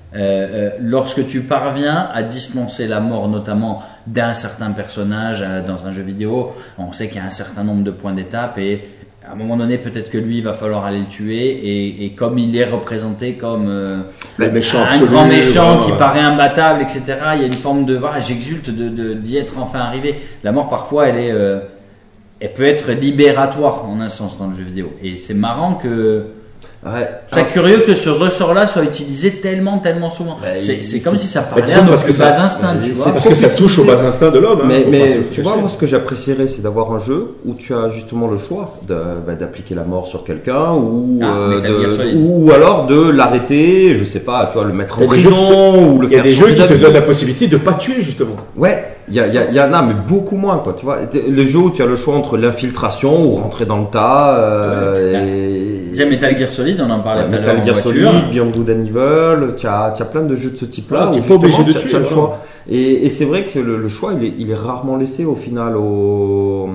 Lorsque tu parviens à dispenser la mort notamment d'un certain personnage dans un jeu vidéo, on sait qu'il y a un certain nombre de points d'étape et à un moment donné peut-être que lui il va falloir aller le tuer et comme il est représenté comme le méchant un absolu, grand méchant qui paraît imbattable, etc., il y a une forme de j'exulte d'y être enfin arrivé. La mort parfois elle peut être libératoire en un sens dans le jeu vidéo et c'est marrant que Ouais. C'est curieux que ce ressort-là soit utilisé tellement souvent. C'est comme si ça parlait à nos plus bas instincts, tu vois. Parce que ça touche aux bas instincts de l'homme. Mais tu vois, moi, ce que j'apprécierais, c'est d'avoir un jeu où tu as justement le choix d'appliquer la mort sur quelqu'un ou alors de l'arrêter, je sais pas, tu vois, le mettre en prison ou le faire. Il y a des jeux qui te donnent la possibilité de pas tuer, justement. Ouais. Il y en a, mais beaucoup moins, quoi. Tu vois, les jeux où tu as le choix entre l'infiltration ou rentrer dans le tas. Déjà Metal Gear Solid, on en parlait tout à l'heure. Metal Gear Solid, Beyond Good and Evil. Tu as plein de jeux de ce type-là. Tu n'es pas obligé de tuer. Tu as le choix. Et c'est vrai que le choix, il est rarement laissé au final aux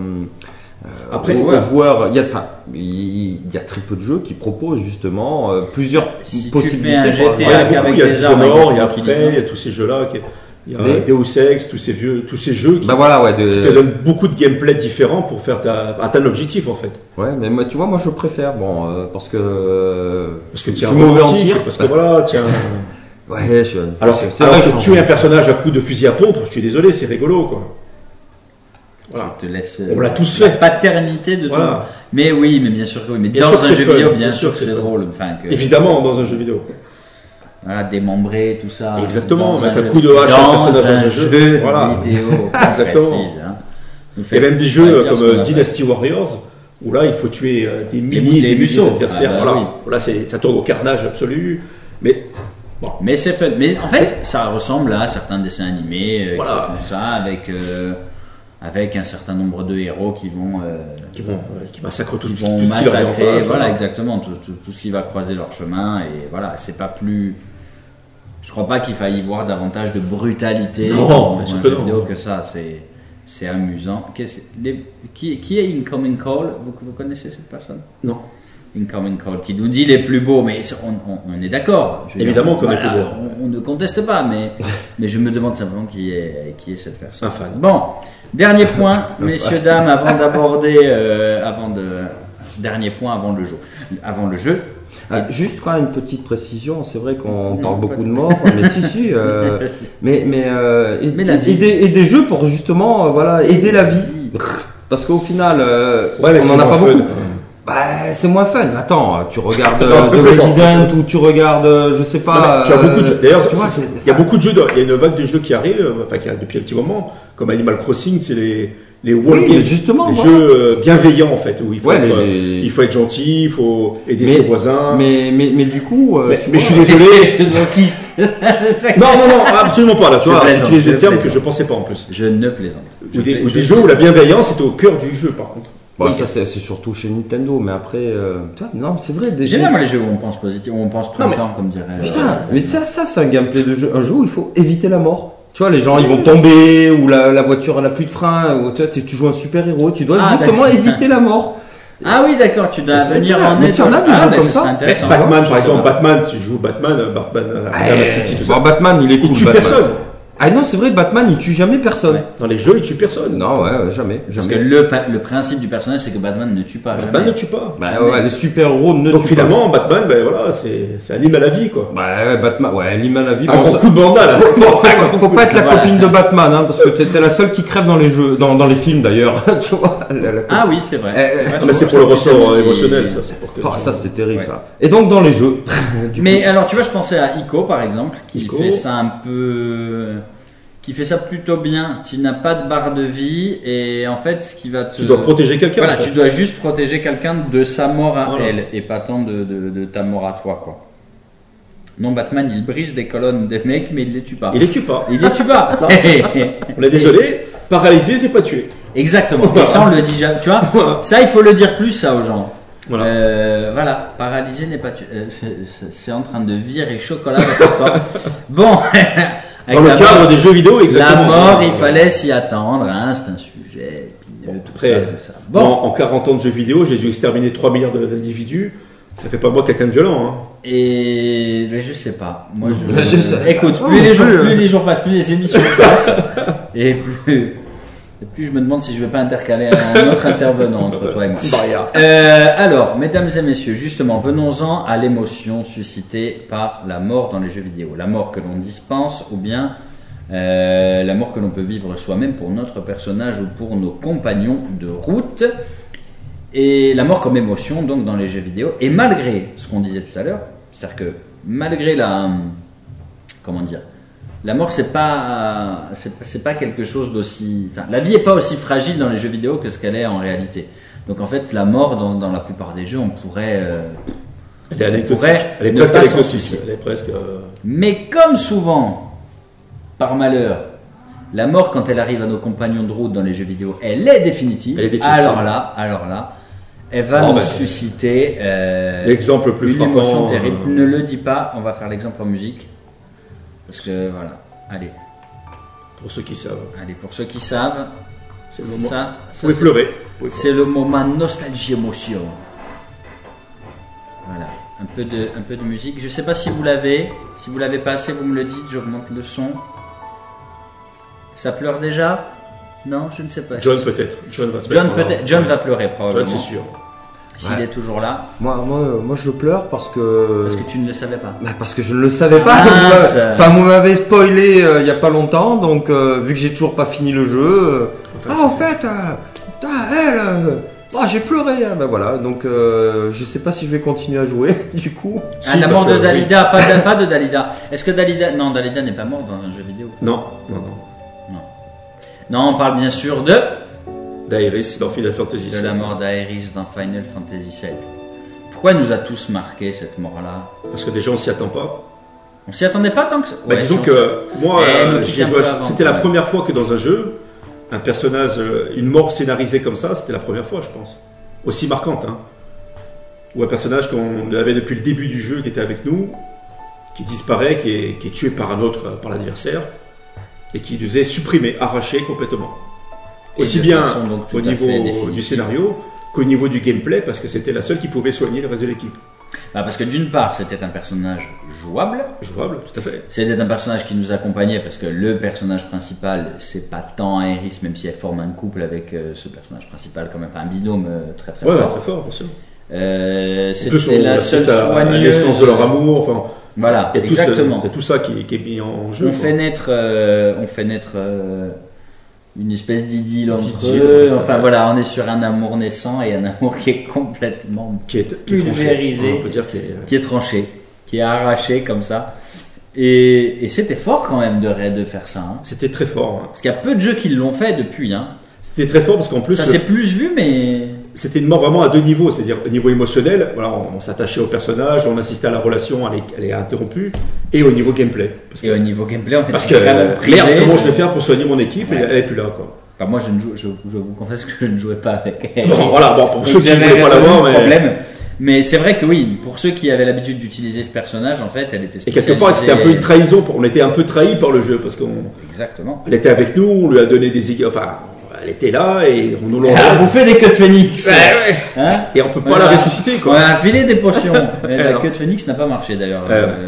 joueurs. Il y a très peu de jeux qui proposent justement plusieurs possibilités. Tu fais un GTA avec des armes, il y a tous ces jeux-là. Il y a Deus Ex, tous ces jeux qui te donnent beaucoup de gameplay différents pour atteindre l'objectif en fait. Ouais, mais tu vois, moi je préfère, parce que tu es mauvais en tir, parce que voilà, tiens. Ouais, alors que tuer un personnage à coups de fusil à pompe, je suis désolé, c'est rigolo quoi. Voilà. On l'a tous fait. La paternité de tout. Mais oui, mais bien sûr que oui. Mais dans un jeu vidéo, bien sûr que c'est drôle. Évidemment, dans un jeu vidéo. Voilà, démembrer, tout ça. Exactement, mettre un coup de hache à un personnage dans un jeu vidéo. Exactement. Il y a même des jeux comme Dynasty Warriors où là il faut tuer des milliers d'adversaires. Là ça tourne au carnage absolu. Mais bon. Mais c'est fun. Mais en fait, ça ressemble à certains dessins animés qui font ça avec un certain nombre de héros qui massacrent tout ce qui massacrer. Voilà, exactement. Tout ce qui va croiser leur chemin et voilà, c'est pas plus. Je crois pas qu'il faille y voir davantage de brutalité dans un jeu vidéo que ça. C'est amusant. Qui est Incoming Call? Vous connaissez cette personne? Non. Incoming Call, qui nous dit les plus beaux, mais on est d'accord. Évidemment qu'on est plus beau. On ne conteste pas, mais je me demande simplement qui est cette personne. Un fan. Bon, dernier point, messieurs, dames, avant d'aborder, dernier point avant le jeu. Juste quand même une petite précision, c'est vrai qu'on parle beaucoup de mort, mais et des jeux pour justement aider la vie, parce qu'au final on en a pas beaucoup. C'est moins fun. Attends, tu regardes The Resident ou tu regardes, je sais pas. Tu as beaucoup de jeux. D'ailleurs, il y a beaucoup de jeux. Il y a une vague de jeux qui arrive, depuis un petit moment, comme Animal Crossing, c'est les world games, jeux bienveillants en fait, où il faut être gentil, il faut aider ses voisins. Mais du coup, je suis désolé. non, absolument pas. Là, tu vois, tu utilises des termes que je pensais pas en plus. Je ne plaisante. Ou des jeux où la bienveillance est au cœur du jeu, par contre. Ça c'est surtout chez Nintendo, mais après, non, c'est vrai. J'aime bien les jeux où on pense positif, où on pense printemps, comme dirait. Putain, mais ça c'est un gameplay de jeu, un jeu où il faut éviter la mort. Tu vois, les gens ils vont tomber, ou la voiture elle a plus de frein, ou tu joues un super héros, tu dois justement éviter la mort. Ah oui, d'accord, tu dois venir en aide. Comme ça. Intéressant. Batman, par exemple, tu joues Batman City, tout ça. Batman, il est cool. Il tue personne. Ah non, c'est vrai, Batman il tue jamais personne. Ouais. Dans les jeux, il tue personne. Non, jamais. Parce que le principe du personnage, c'est que Batman ne tue pas. Batman ne tue pas. Les super-héros ne tuent pas. Donc finalement, Batman, c'est anime à la vie, quoi. Batman, anime à la vie. Un coup de bandana. Faut pas être la copine de Batman, parce que t'es la seule qui crève dans les jeux, dans les films d'ailleurs. Tu vois. Ah oui, c'est vrai. Mais c'est pour le ressort émotionnel, ça. Ça, c'était terrible, ça. Et donc dans les jeux. Mais alors, tu vois, je pensais à Ico, par exemple, qui fait ça un peu. Qui fait ça plutôt bien. Tu n'as pas de barre de vie et en fait, ce qui va te. Tu dois protéger quelqu'un. Voilà, tu dois juste protéger quelqu'un de sa mort à elle et pas tant de ta mort à toi, quoi. Non, Batman, il brise des colonnes des mecs, mais il les tue pas. Il les tue pas. On est désolé. Paralysé, c'est pas tué. Exactement. Et ça, on le dit jamais. Tu vois, ça, il faut le dire plus, ça, aux gens. Voilà, paralysé n'est pas tué. C'est en train de virer chocolat votre histoire. Bon. Dans le cadre des jeux vidéo, exactement. La mort, il fallait s'y attendre, c'est un sujet épineux, tout ça. Bon. En 40 ans de jeux vidéo, j'ai dû exterminer 3 milliards d'individus. Ça fait pas moi quelqu'un de violent. Et je sais pas. Moi, écoute, plus les jours passent, plus les émissions passent, et plus je me demande si je vais pas intercaler un autre intervenant entre toi et moi. Alors, mesdames et messieurs, justement, venons-en à l'émotion suscitée par la mort dans les jeux vidéo. La mort que l'on dispense ou bien la mort que l'on peut vivre soi-même pour notre personnage ou pour nos compagnons de route. Et il y a une question qui me vient à l'esprit. Est-ce que vous avez déjà eu la mort dans un jeu vidéo? Alors, je vais vous répondre. Oui, j'ai déjà eu la mort dans un jeu vidéo. Alors, je vais vous expliquer. J'ai eu la mort dans Deus Ex. Deus Ex, c'est un jeu où Et la mort comme émotion, donc, dans les jeux vidéo. Et malgré ce qu'on disait tout à l'heure, c'est-à-dire que malgré comment dire, la mort, c'est pas quelque chose d'aussi. Enfin, la vie est pas aussi fragile dans les jeux vidéo que ce qu'elle est en réalité. Donc en fait, la mort dans la plupart des jeux, on pourrait. Elle est anecdotique. Elle est presque anecdotique. Elle est presque. Mais comme souvent, par malheur, la mort quand elle arrive à nos compagnons de route dans les jeux vidéo, elle est définitive. Alors là, elle va nous susciter l'exemple le plus une frappant. Émotion terrible. Ne le dis pas. On va faire l'exemple en musique. Parce que voilà, allez. Pour ceux qui savent. Allez, pour ceux qui savent, c'est le moment. Vous pouvez pleurer. C'est le moment nostalgie émotion. Voilà, un peu de musique. Je ne sais pas si vous l'avez. Si vous l'avez pas assez, vous me le dites. J'augmente le son. Ça pleure déjà? Non, je ne sais pas. John peut-être. John va pleurer probablement. John, c'est sûr. S'il est toujours là. Moi, je pleure parce que. Parce que tu ne le savais pas. Parce que je ne le savais pas. Vous m'avez spoilé il y a pas longtemps, donc vu que j'ai toujours pas fini le jeu. En fait, j'ai pleuré. Ben voilà, donc je sais pas si je vais continuer à jouer du coup. La mort de Dalida, pas de Dalida. Est-ce que Dalida n'est pas mort dans un jeu vidéo? Non. Non, on parle bien sûr d'Aerys dans Final Fantasy VII. De la mort d'Aerys dans Final Fantasy VII. Pourquoi elle nous a tous marqué cette mort-là? Parce que déjà on s'y attend pas. On s'y attendait pas tant que ça. Disons que moi, c'était la première fois que dans un jeu, un personnage, une mort scénarisée comme ça, c'était la première fois, je pense. Aussi marquante, hein. Ou un personnage qu'on avait depuis le début du jeu, qui était avec nous, qui disparaît, qui est tué par l'adversaire, et qui nous est supprimé, arraché complètement. Aussi bien au niveau du scénario qu'au niveau du gameplay, parce que c'était la seule qui pouvait soigner le reste de l'équipe. Parce que d'une part, c'était un personnage jouable. Jouable, tout à fait. C'était un personnage qui nous accompagnait, parce que le personnage principal, c'est pas tant Aerys, même si elle forme un couple avec ce personnage principal, quand même, enfin un binôme très fort. Ouais, très fort, bien sûr. C'était la seule soigneuse. L'essence de leur amour, enfin. Voilà, exactement. C'est tout ça qui est mis en jeu. On fait naître une espèce d'idylle entre eux. Enfin voilà, on est sur un amour naissant et un amour qui est complètement pulvérisé, on peut dire qui est tranché, qui est arraché comme ça. Et c'était fort quand même de faire ça. Hein. C'était très fort. Hein. Parce qu'il y a peu de jeux qui l'ont fait depuis. Hein. C'était très fort parce qu'en plus... Ça s'est plus vu, mais... C'était une mort vraiment à deux niveaux, c'est-à-dire au niveau émotionnel, voilà, on s'attachait au personnage, on assistait à la relation, elle est interrompue, et au niveau gameplay. Au niveau gameplay, on parce que merde, comment je vais faire pour soigner mon équipe, elle est plus là, quoi. Moi, je vous confesse que je ne jouais pas avec elle. Pour ceux qui ne voulaient pas la voir, mais c'est vrai que oui, pour ceux qui avaient l'habitude d'utiliser ce personnage, en fait, elle était spécialisée. Et quelque part, c'était un peu une trahison, on était un peu trahis par le jeu, parce Exactement. Elle était avec nous, on lui a donné des... Enfin... Elle était là et on nous l'a. Elle a bouffé des queues de phénix. Ouais. Hein, et on peut pas la ressusciter, quoi. On a filé des potions. La queue de phénix n'a pas marché d'ailleurs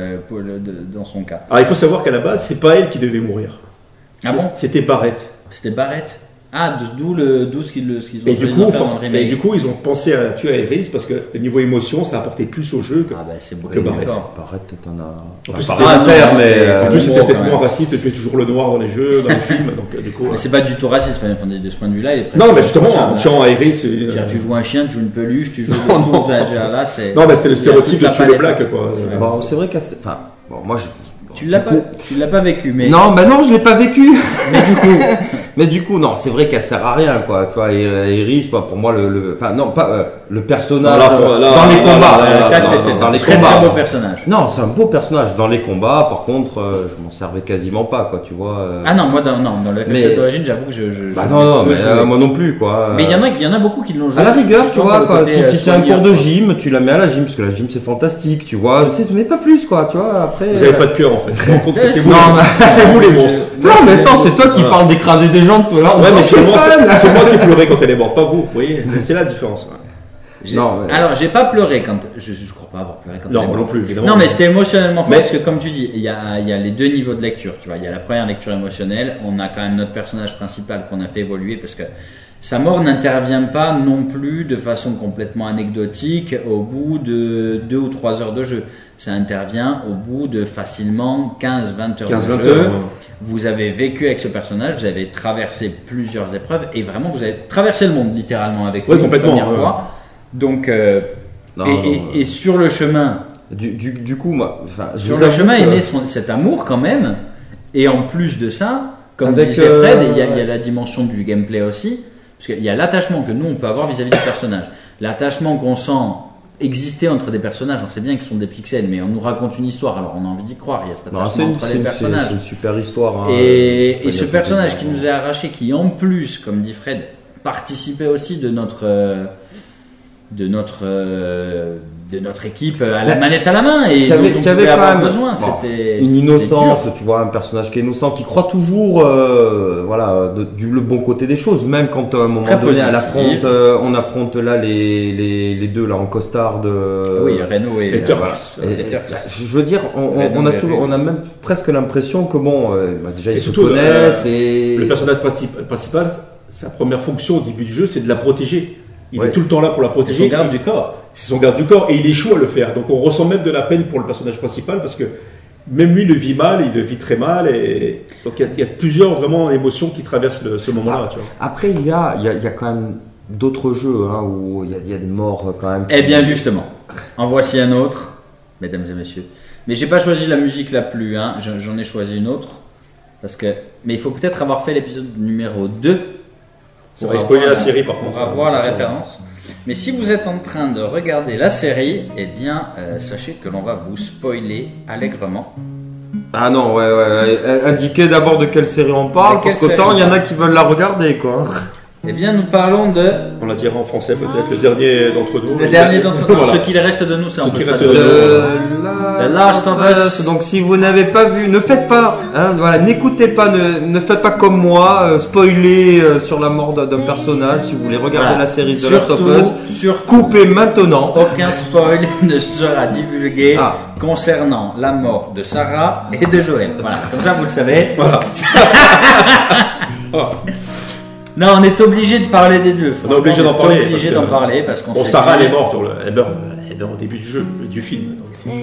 dans son cas. Alors il faut savoir qu'à la base, c'est pas elle qui devait mourir. Ah bon? C'était Barrett. C'était Barrett. Ah, d'où ce qu'ils ont et du coup, et du coup, ils ont pensé à tuer Aerys parce que le niveau émotion, ça apportait plus au jeu que Barrett. Barrett, t'en as. En plus, c'était peut-être moins raciste de tuer toujours le noir dans les jeux, dans les films. Donc, du coup, mais c'est pas du tout raciste. De ce point de vue-là, il est presque. Non, mais justement, en tuant Aerys. Tu joues un chien, tu joues une peluche, tu joues. Là, c'est. Non, mais c'était le stéréotype de tuer le black, quoi. Bon, c'est vrai qu'à. Enfin, moi, je. Tu l'as pas vécu, mais. Non, je l'ai pas vécu. Mais du coup, non, c'est vrai qu'elle sert à rien, quoi. Tu vois, Aerys, pour moi, le personnage dans les combats. Dans les combats. Très beau personnage. Non, c'est un beau personnage. Dans les combats, par contre, je m'en servais quasiment pas, quoi. Tu vois. Ah non, moi, dans le FF7 d'origine, j'avoue que je. Moi non plus, quoi. Mais il y en a beaucoup qui l'ont joué. À la rigueur, tu vois, si tu as un cours de gym, tu la mets à la gym, parce que la gym c'est fantastique, tu vois. Mais pas plus, quoi. Tu vois. Après. Vous avez pas de cœur, en fait. C'est vous les monstres. Non, mais attends, c'est toi qui parles d'écraser des gens, toi là. Ouais, mais c'est moi qui pleurais quand elle est morte, pas vous. Vous voyez, c'est la différence. Alors, j'ai pas pleuré quand. Je crois pas avoir pleuré quand elle est morte. Non, non plus, évidemment. Non, mais c'était émotionnellement fort parce que, comme tu dis, il y a les deux niveaux de lecture. Tu vois, il y a la première lecture émotionnelle. On a quand même notre personnage principal qu'on a fait évoluer parce que sa mort n'intervient pas non plus de façon complètement anecdotique au bout de 2 ou 3 heures de jeu. Ça intervient au bout de facilement 15-20 heures de jeu. Vous avez vécu avec ce personnage, vous avez traversé plusieurs épreuves et vraiment vous avez traversé le monde littéralement avec lui la première fois. Donc, et sur le chemin, du coup, moi, sur le chemin est né cet amour quand même. Et en plus de ça, comme disait Fred, il y a la dimension du gameplay aussi. Parce qu'il y a l'attachement que nous on peut avoir vis-à-vis du personnage, l'attachement qu'on sent exister entre des personnages. On sait bien qu'ils sont des pixels, mais on nous raconte une histoire, alors on a envie d'y croire. Il y a cet attachement entre les personnages. C'est une super histoire. Et ce personnage qui nous est arraché, qui en plus, comme dit Fred, participait aussi de notre équipe à la manette à la main et dont on pouvait avoir besoin. C'était une innocence, tu vois, un personnage qui est innocent, qui croit toujours le bon côté des choses, même quand à un moment donné on affronte là les deux là en costard de Renault et Turks. Je veux dire, on a même presque l'impression que déjà ils se connaissent et le personnage principal, sa première fonction au début du jeu, c'est de la protéger. Il est tout le temps là pour la protéger. C'est son garde du corps. C'est son garde du corps et il échoue à le faire. Donc on ressent même de la peine pour le personnage principal parce que même lui le vit mal, il le vit très mal. Et donc il y a plusieurs vraiment émotions qui traversent ce moment-là. Tu vois. Après il y a quand même d'autres jeux où il y a des morts quand même. Eh bien justement, en voici un autre, mesdames et messieurs. Mais j'ai pas choisi la musique la plus, j'en ai choisi une autre mais il faut peut-être avoir fait l'épisode numéro 2. Ça va spoiler la série par contre. On va voir la référence. Mais si vous êtes en train de regarder la série, eh bien, sachez que l'on va vous spoiler allègrement. Ah non, indiquez d'abord de quelle série on parle, parce qu'autant il y en a qui veulent la regarder, quoi. Eh bien, nous parlons de... On la dira en français peut-être, le dernier d'entre nous. Le dernier d'entre nous, ce qu'il reste de nous, c'est un peu The Last of Us. Donc si vous n'avez pas vu, ne faites pas, n'écoutez pas, ne faites pas comme moi, spoiler sur la mort d'un personnage. Si vous voulez regarder la série The Last of Us, coupez maintenant. Aucun spoil ne sera divulgué concernant la mort de Sarah et de Joël. Voilà, comme ça vous le savez. Voilà. Non, on est obligé de parler des deux. On est obligé d'en parler. Parce qu'on Sarah elle est morte, elle meurt au début du jeu, du film.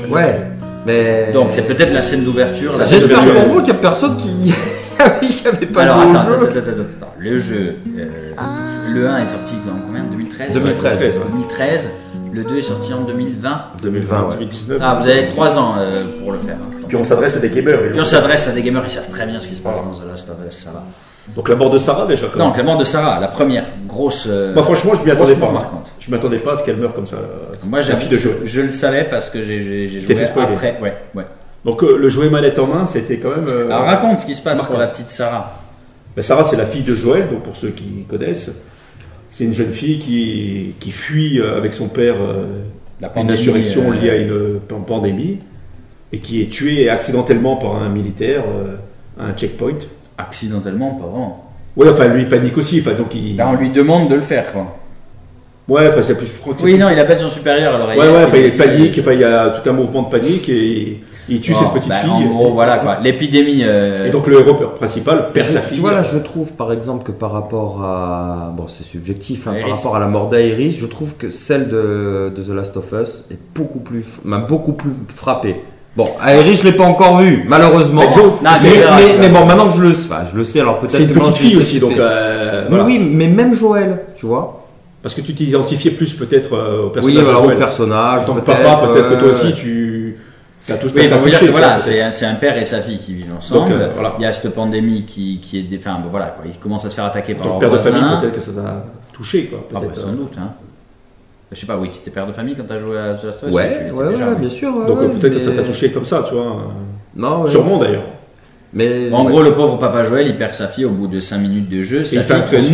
Mais donc c'est peut-être la scène d'ouverture. J'espère pour vous qu'il n'y a personne qui avait pas alors attends. Le jeu, le 1 est sorti en combien 2013. 2013. Le 2 est sorti en 2020. 2019. Ah, vous avez 3 ans pour le faire. Puis on s'adresse à des gamers. Ils savent très bien ce qui se passe dans The Last of Us, ça va. Donc la mort de Sarah déjà quand même. Donc la mort de Sarah, la première grosse. Franchement, je m'y attendais pas. Marquante. Je m'attendais pas à ce qu'elle meure comme ça. Moi, je le savais parce que j'ai joué après. Ouais. Donc le jouer manette en main, c'était quand même. Alors raconte ce qui se passe pour la petite Sarah. Sarah, c'est la fille de Joël. Donc pour ceux qui connaissent, c'est une jeune fille qui fuit avec son père une insurrection liée à une pandémie et qui est tuée accidentellement par un militaire à un checkpoint. Accidentellement, pas vraiment. Ouais, enfin lui il panique aussi, donc on lui demande de le faire, quoi. Ouais, enfin c'est plus. Je crois que il appelle son supérieur à l'oreille. Il panique, il y a tout un mouvement de panique et il tue cette petite fille. En gros, voilà quoi, l'épidémie. Et donc le héros principal perd sa fille. Tu vois là, je trouve par exemple que par rapport à, c'est subjectif, par rapport à la mort d'Aerys, je trouve que celle de The Last of Us est m'a beaucoup plus frappée. Bon, Aerys, je l'ai pas encore vu, malheureusement. Mais bon, maintenant que je le sais, alors peut-être. C'est une petite fille aussi, donc. Oui, mais même Joël, tu vois. Parce que tu t'identifiais plus peut-être au personnage. Oui, alors au personnage. Donc papa, peut-être que toi aussi ça touche. Oui, c'est un père et sa fille qui vivent ensemble. Donc, il y a cette pandémie qui est, il commence à se faire attaquer par leur père voisin. de famille, peut-être que ça t'a touché, quoi. Sans doute, Je sais pas, oui, tu étais père de famille quand tu as joué à The Last of Us. Ouais, bien sûr. Donc peut-être que ça t'a touché comme ça, tu vois. Non, sûrement d'ailleurs. Mais en gros, le pauvre papa Joël, il perd sa fille au bout de 5 minutes de jeu. Sa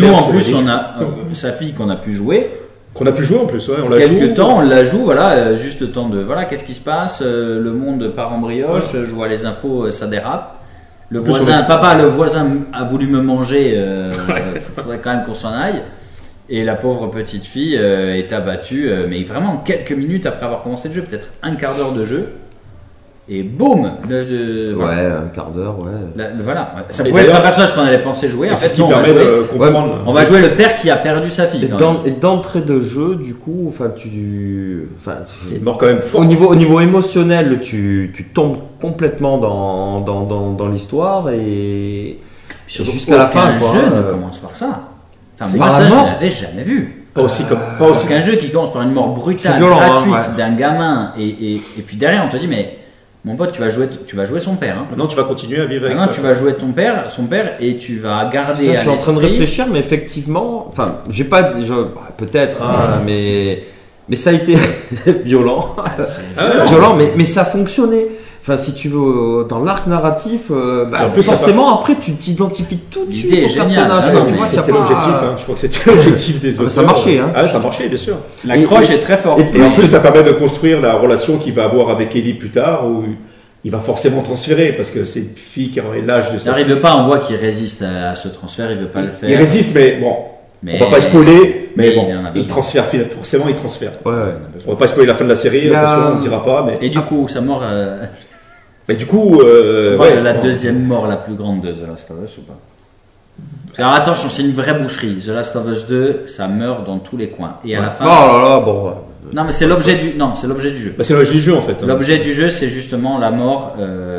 fille qu'on a pu jouer. Qu'on a pu jouer en plus, on la joue. Quelques temps, on la joue, juste le temps de, qu'est-ce qui se passe, le monde part en brioche, je vois les infos, ça dérape. Le voisin a voulu me manger, faudrait quand même qu'on s'en aille. Et la pauvre petite fille est abattue, mais vraiment quelques minutes après avoir commencé le jeu, peut-être un quart d'heure de jeu. et boum, Ouais, un quart d'heure, ouais. Voilà. Ça pouvait être un personnage qu'on allait penser jouer. En C'est ce fait, qui non, permet de comprendre. on va jouer le père qui a perdu sa fille. Et d'entrée de jeu, du coup, C'est mort quand même fort. au niveau émotionnel, tu tombes complètement dans l'histoire et jusqu'à la fin, Un quoi. jeu ne commence par ça. Enfin, C'est moi, par ça, la je mort. l'avais jamais vu. Pas aussi Qu'un jeu qui commence par une mort brutale, C'est violent, gratuite hein, d'un gamin, et puis derrière, on te dit, mais mon pote, tu vas jouer son père. Hein. Maintenant, tu vas continuer à vivre avec Maintenant, ça. tu vas jouer son père, et tu vas garder Ça, à je suis en train de l'esprit- réfléchir, mais effectivement, enfin, j'ai pas, peut-être, hein, mais ça a été violent, violent, mais ça a fonctionné. Enfin, si tu veux, dans l'arc narratif, en plus, forcément, après, tu t'identifies tout de suite L'idée au est géniale. personnage. Ah quoi. non, Tu mais vois, C'était y a pas- l'objectif, hein. Je crois que c'était l'objectif des auteurs. ça marchait, hein. Ah, ça marchait, bien sûr. L'accroche est très forte. Et en plus, ça permet de construire la relation qu'il va avoir avec Ellie plus tard, où il va forcément transférer, parce que c'est une fille qui aurait l'âge de Ça sa n'arrive pas, on voit qu'il résiste à ce transfert, il veut pas le faire. Il résiste, mais bon, Mais- on va pas spoiler, mais mais bon, il en a il besoin. transfère, forcément il transfère. Ouais, ouais. On va pas spoiler la fin de la série, Il y a- attention, on ne dira pas, mais... Et du coup, sa mort, Mais du coup, on parle de la bon. deuxième mort la plus grande de The Last of Us ou pas? Alors attention, c'est une vraie boucherie. The Last of Us 2, ça meurt dans tous les coins. Et à la fin. Oh là là, bon. Non, mais c'est l'objet du. Non, c'est l'objet du jeu. Bah, c'est l'objet du jeu en fait. hein. L'objet du jeu, c'est justement la mort.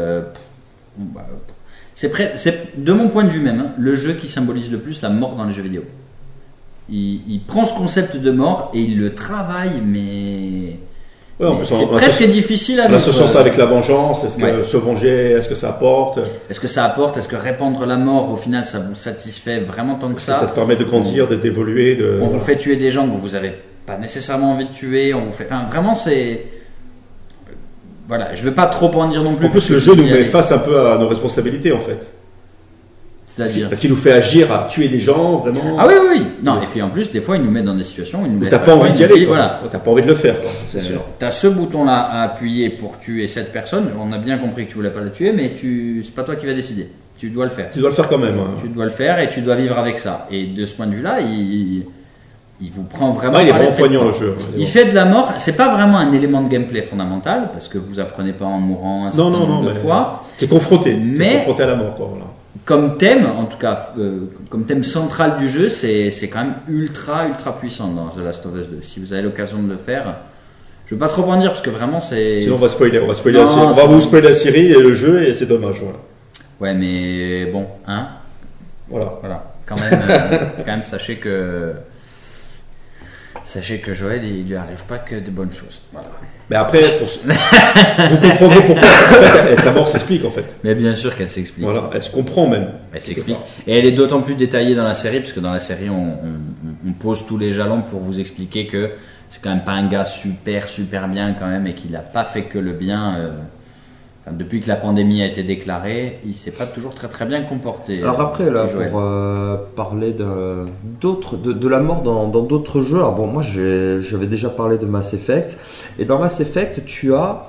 C'est de mon point de vue même, hein, le jeu qui symbolise le plus la mort dans les jeux vidéo. Il prend ce concept de mort et il le travaille, mais. Ouais, en mais plus, c'est on presque associe- difficile à On vivre. associe ça avec la vengeance, est-ce que Ouais. se venger, est-ce que ça apporte, Est-ce que ça apporte? Est-ce que répandre la mort, au final, ça vous satisfait vraiment tant que est-ce que ça te permet de grandir, d'évoluer, de... On vous fait tuer des gens que vous avez pas nécessairement envie de tuer. On vous fait. Enfin, vraiment, c'est. Voilà, je veux pas trop en dire non plus. En plus, le jeu nous met face un peu à nos responsabilités en fait. C'est-à-dire. Parce qu'il nous fait agir à tuer des gens, vraiment. Ah oui, oui, oui. Non, et puis en plus, des fois, il nous met dans des situations où il nous Où laisse t'as pas le envie choix, d'y il nous aller, dit, quoi. Voilà. T'as pas envie de le faire, quoi, c'est sûr. T'as ce bouton-là à appuyer pour tuer cette personne. On a bien compris que tu voulais pas la tuer, mais c'est pas toi qui vas décider. Tu dois le faire. Tu dois le faire quand même. hein. Tu dois le faire et tu dois vivre avec ça. Et de ce point de vue-là, il vous prend vraiment. Ah, il est par les vraiment tripes, poignant quoi. le jeu. Il fait de la mort. C'est pas vraiment un élément de gameplay fondamental parce que vous apprenez pas en mourant un certain nombre de mais fois. T'es confronté. T'es Mais- confronté à la mort, quoi. Voilà. Comme thème, en tout cas, comme thème central du jeu, c'est quand même ultra puissant dans The Last of Us 2. Si vous avez l'occasion de le faire, je veux pas trop en dire parce que vraiment c'est. Sinon, on va spoiler. On va spoiler Non, la série. On va c'est vous bon. spoiler la série et le jeu, et c'est dommage. Voilà. Ouais, mais bon, hein. Voilà. Voilà. Quand même, sachez que Joël, il lui arrive pas que de bonnes choses. Voilà. Mais après, vous comprendrez pourquoi. En fait, sa mort s'explique en fait. Mais bien sûr qu'elle s'explique. Voilà, elle se comprend même. Elle s'explique. Et elle est d'autant plus détaillée dans la série, parce que dans la série, on pose tous les jalons pour vous expliquer que c'est quand même pas un gars super bien quand même, et qu'il n'a pas fait que le bien. Enfin, depuis que la pandémie a été déclarée, il s'est pas toujours très bien comporté. Alors après, là, Joël. pour parler de la mort dans d'autres jeux, alors bon, moi j'avais déjà parlé de Mass Effect, et dans Mass Effect, tu as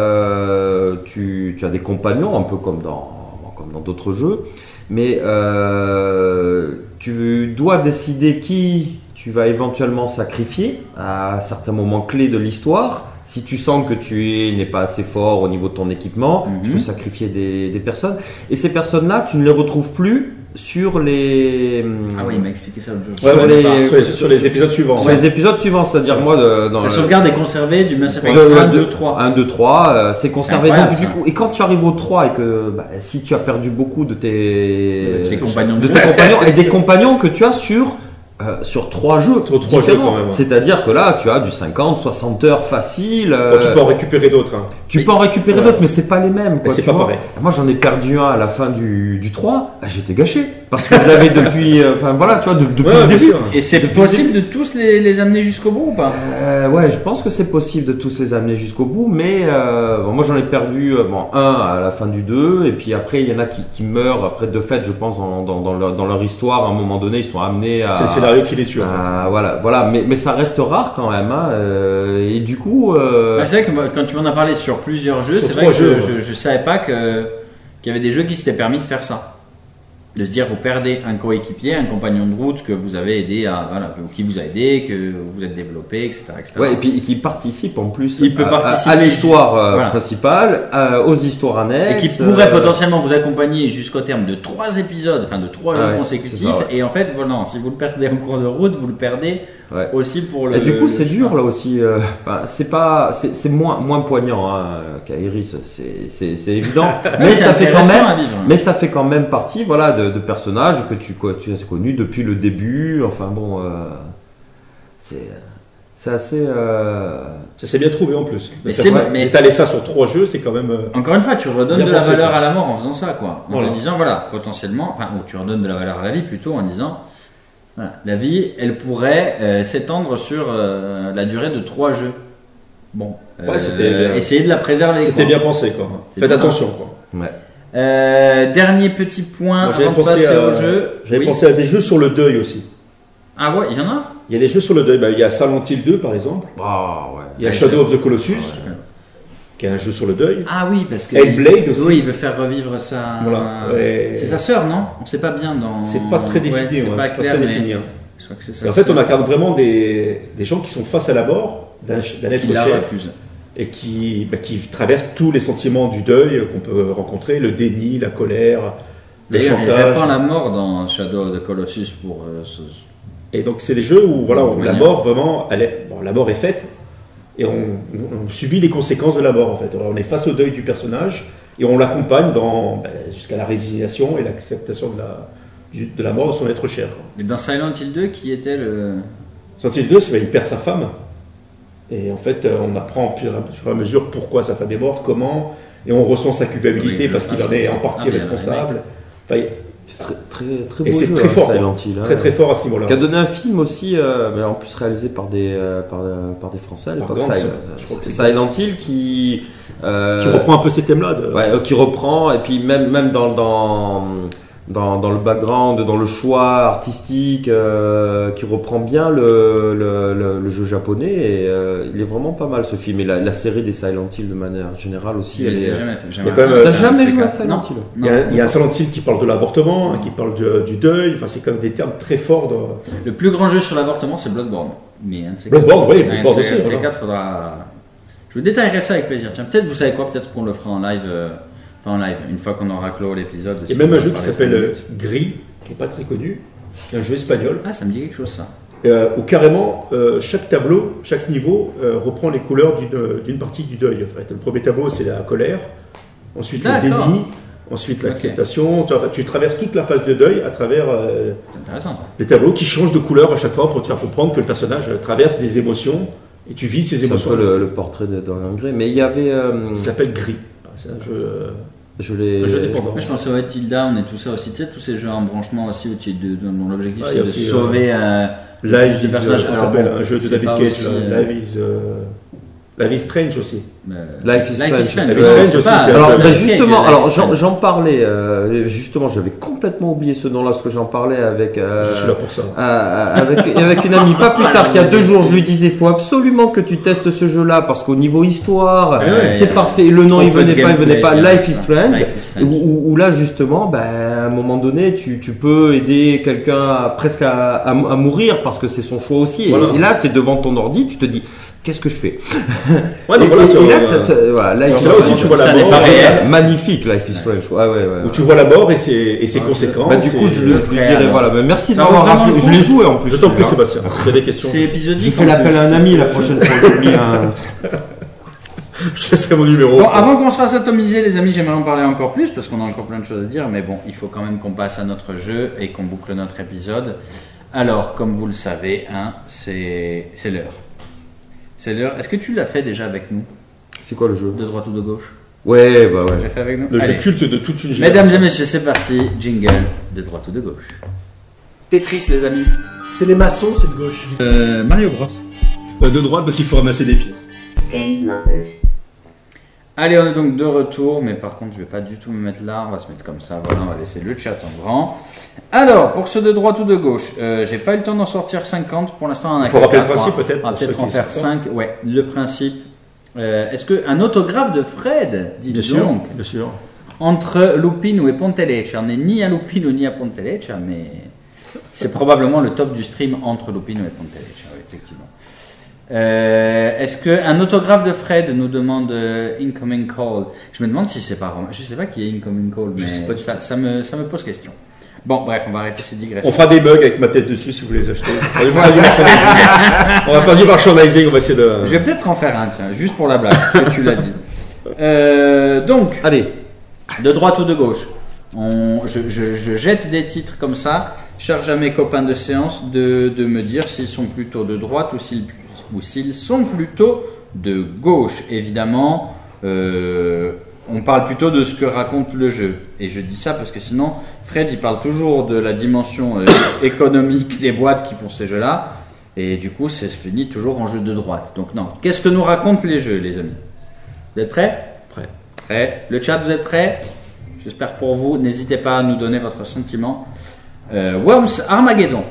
des compagnons, un peu comme dans d'autres jeux, mais tu dois décider qui tu vas éventuellement sacrifier à certains moments clés de l'histoire. Si tu sens que tu n'es pas assez fort au niveau de ton équipement, tu peux sacrifier des personnes. Et ces personnes-là, tu ne les retrouves plus sur les... Ah oui, il m'a expliqué ça l'autre jour. Sur les épisodes suivants. Sur les épisodes suivants, c'est-à-dire moi... dans La sauvegarde est conservée du Mass Effect 1, 2, 3. 1, 2, 3, c'est conservé. C'est Donc, incroyable, du coup, et quand tu arrives au 3 et que si tu as perdu beaucoup de tes compagnons de tes compagnons et des compagnons que tu as sur 3 jeux, Sur 3 jeux, différents. quand même, ouais. C'est-à-dire que là, tu as du 50, 60 heures facile. Bon, tu peux en récupérer d'autres. Hein. Tu peux en récupérer Ouais. d'autres, mais c'est pas les mêmes. Mais Quoi, c'est tu pas vois. pareil. Moi, j'en ai perdu un à la fin du 3. J'étais gâché. Parce que je l'avais depuis. Enfin, voilà, tu vois, depuis Ouais, le bien début. sûr. Et c'est possible de tous les amener jusqu'au bout ou pas? Ouais, je pense que c'est possible de tous les amener jusqu'au bout, mais bon, moi j'en ai perdu un à la fin du 2, et puis après il y en a qui meurent après de fait, je pense, dans leur histoire. À un moment donné, ils sont amenés à. C'est le scénario qui les tue. En fait. Voilà, mais ça reste rare quand même, hein, et du coup. C'est vrai que moi, quand tu m'en as parlé sur plusieurs jeux, Sur c'est vrai 3 que jeux, je savais pas qu'il y avait des jeux qui s'étaient permis de faire ça. De se dire, vous perdez un coéquipier, un compagnon de route que vous avez aidé qui vous a aidé, que vous êtes développé, etc., etc. Ouais, et puis qui participe en plus il peut participer à l'histoire principale, aux histoires annexes. Et qui pourrait potentiellement vous accompagner jusqu'au terme de 3 épisodes, enfin de 3 jeux consécutifs. Ça, et en fait, voilà, si vous le perdez en cours de route, vous le perdez aussi pour le. Et du coup, c'est dur là aussi. C'est moins poignant qu'Aeris, c'est évident. mais ça fait quand même. Mais ça fait quand même partie, voilà, de personnages que tu as connus depuis le début. Enfin bon, c'est assez. Ça s'est bien trouvé en plus. Mais étaler ça sur 3 jeux, c'est quand même. Encore une fois, tu redonnes de la valeur à la mort en faisant ça, quoi. En te disant, voilà, potentiellement, ou tu redonnes de la valeur à la vie plutôt en disant, voilà, la vie, elle pourrait s'étendre sur la durée de 3 jeux. Bon, essayez de la préserver. C'était bien pensé, quoi. Faites attention, quoi. Ouais. Dernier petit point avant de passer au jeu. J'avais pensé à des jeux sur le deuil aussi. Ah ouais, il y en a. Il y a des jeux sur le deuil. Il y a Silent Hill 2 par exemple. Il y a Shadow of the Colossus, qui est un jeu sur le deuil. Ah oui, parce que Hellblade aussi. Oui, il veut faire revivre sa. Voilà. C'est sa sœur, non? On ne sait pas bien dans. C'est pas très défini. C'est pas clair, très défini. Je crois que c'est ça. En fait, on incarne vraiment des gens qui sont face à la mort d'un être cher. Et qui traverse tous les sentiments du deuil qu'on peut rencontrer, le déni, la colère, le chantage. Il n'y a pas la mort dans Shadow of the Colossus pour Et donc c'est des jeux où la mort vraiment, la mort est faite et on subit les conséquences de la mort en fait. Alors, on est face au deuil du personnage et on l'accompagne jusqu'à la résignation et l'acceptation de la mort de son être cher. Et dans Silent Hill 2, qui était le Silent Hill 2, il perd sa femme. Et en fait, on apprend au fur et à mesure pourquoi sa femme est morte, comment, et on ressent sa culpabilité parce qu'il en est en partie responsable. C'est très beau et c'est jeu, très fort, Silent Hill, très fort à ce niveau-là. Qui a donné un film aussi, mais en plus réalisé par des Français à l'époque. Silent Hill qui reprend un peu ces thèmes-là. Qui reprend, et puis même dans le background, dans le choix artistique, qui reprend bien le jeu japonais, et il est vraiment pas mal ce film. Et la série des Silent Hill de manière générale aussi. T'as jamais joué à Silent Hill? Il y a un Silent Hill qui parle de l'avortement, qui parle du deuil. Enfin, c'est quand même des termes très forts. Le plus grand jeu sur l'avortement, c'est Bloodborne. Bloodborne, oui, Bloodborne aussi. Ces 4, faudra. Je vous détaillerai ça avec plaisir. Tiens, peut-être vous savez quoi, peut-être qu'on le fera en live. Une fois qu'on aura clos l'épisode. Il y a même un jeu qui s'appelle Gris, qui n'est pas très connu, qui est un jeu espagnol. Ah, ça me dit quelque chose ça. Où carrément, chaque tableau, chaque niveau reprend les couleurs d'une partie du deuil. En fait. Le premier tableau, c'est la colère, ensuite le déni, ensuite l'acceptation. Tu traverses toute la phase de deuil à travers les tableaux qui changent de couleur à chaque fois pour te faire comprendre que le personnage traverse des émotions et tu vis ces émotions. C'est un peu le portrait de Dorian Gray. Mais il y avait. Ça s'appelle Gris. C'est un jeu. Je pensais à Tilda, on est tout ça aussi, tu sais, tous ces jeux en branchement aussi, dont l'objectif c'est de sauver Live des personnages. Un jeu de David Cage, Life is Strange aussi. Life is Strange aussi. Alors j'en parlais, justement, j'avais complètement oublié ce nom-là parce que j'en parlais avec. Je suis là pour ça. Avec une amie, pas plus tard qu'il y a 2 jours, je lui disais, faut absolument que tu testes ce jeu-là parce qu'au niveau histoire, c'est parfait. Le nom il venait pas. Life is Strange. Où là justement, à un moment donné, tu peux aider quelqu'un presque à mourir parce que c'est son choix aussi. Et là, tu es devant ton ordi, tu te dis. Qu'est-ce que je fais? Là aussi, tu vois la mort. Magnifique, Life is Strange. Où tu vois la mort et ses conséquences. Du coup, je lui dirais, merci de m'avoir rappelé. Je l'ai joué en plus. Je t'en prie, Sébastien. Tu as des questions? C'est épisodique. Je fais l'appel à un ami la prochaine fois. Je te laisserai mon numéro. Bon, avant qu'on se fasse atomiser, les amis, j'aimerais en parler encore plus parce qu'on a encore plein de choses à dire. Mais bon, il faut quand même qu'on passe à notre jeu et qu'on boucle notre épisode. Alors, comme vous le savez, c'est l'heure. C'est l'heure. Est-ce que tu l'as fait déjà avec nous? C'est quoi le jeu? De droite ou de gauche? Ouais. J'ai fait avec nous. Le jeu culte de toute une génération. Mesdames et messieurs, c'est parti. Jingle de droite ou de gauche. Tetris, les amis. C'est les maçons, c'est de gauche. Mario Bros. De droite parce qu'il faut ramasser des pièces. Allez, on est donc de retour, mais par contre, je vais pas du tout me mettre là. On va se mettre comme ça. Voilà, on va laisser le chat en grand. Alors, pour ceux de droite ou de gauche, j'ai pas eu le temps d'en sortir 50. Pour l'instant, on en a 4. Il faut rappeler le principe peut-être. On va peut-être en faire 5. Ouais, le principe. Est-ce qu'un autographe de Fred, Bien sûr. entre Lupino et Ponteleccia. On n'est ni à Lupino ni à Ponteleccia, mais c'est probablement le top du stream entre Lupino et Ponteleccia, oui, effectivement. Est-ce qu'un autographe de Fred nous demande Incoming Call? Je me demande si c'est pas Romain. Je sais pas qui est Incoming Call, mais ça me pose question. Bon, bref, on va arrêter ces digressions. On fera des mugs avec ma tête dessus si vous les achetez. On va faire du merchandising, on va essayer de... Je vais peut-être en faire un, tiens, juste pour la blague, parce que tu l'as dit. Donc, allez, de droite ou de gauche, je jette des titres comme ça, charge à mes copains de séance de me dire s'ils sont plutôt de droite ou s'ils sont plutôt de gauche. Évidemment, on parle plutôt de ce que raconte le jeu. Et je dis ça parce que sinon, Fred, il parle toujours de la dimension économique des boîtes qui font ces jeux-là. Et du coup, ça se finit toujours en jeu de droite. Donc non. Qu'est-ce que nous racontent les jeux, les amis? Vous êtes prêts? Prêts. Le chat, vous êtes prêts? J'espère pour vous. N'hésitez pas à nous donner votre sentiment. Worms Armageddon.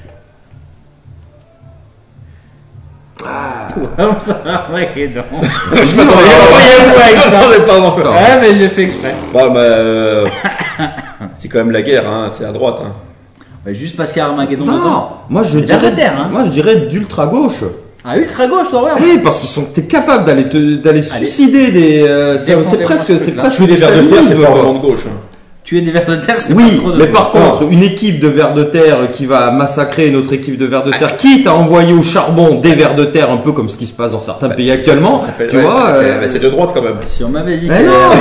Worms Armageddon. Je m'attendais pas à en faire. Ouais, mais j'ai fait exprès. Bah, c'est quand même la guerre, hein, c'est à droite. Hein. Ouais, juste parce qu'il y a Armageddon. Non, moi je dirais d'ultra gauche. Ah, ultra gauche, toi, ouais. Oui, parce t'es capable d'aller suicider des. C'est presque. Tuer des vers de terre, c'est pas vraiment de gauche. Hein. Tuer des vers de terre, c'est oui, pas trop de mais gauche. par contre, une équipe de vers de terre qui va massacrer une autre équipe de vers de terre, quitte à envoyer au charbon des vers de terre, un peu comme ce qui se passe dans certains pays actuellement, tu vois. C'est de droite quand même. Si on m'avait dit que.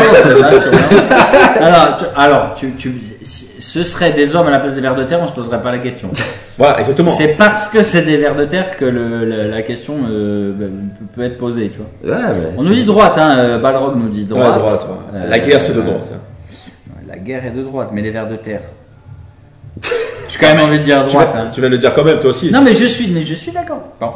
Alors, ce serait des hommes à la place des vers de terre, on se poserait pas la question. Voilà, exactement. C'est parce que c'est des vers de terre que la question peut être posée, tu vois. Ouais, on nous dit droite, hein. Balrog nous dit droite. Ouais, droite. La guerre, c'est de droite. Hein. La guerre est de droite, mais les vers de terre. J'ai quand même envie de dire droite. Tu vas le dire quand même, toi aussi. Non, mais je suis d'accord. Bon,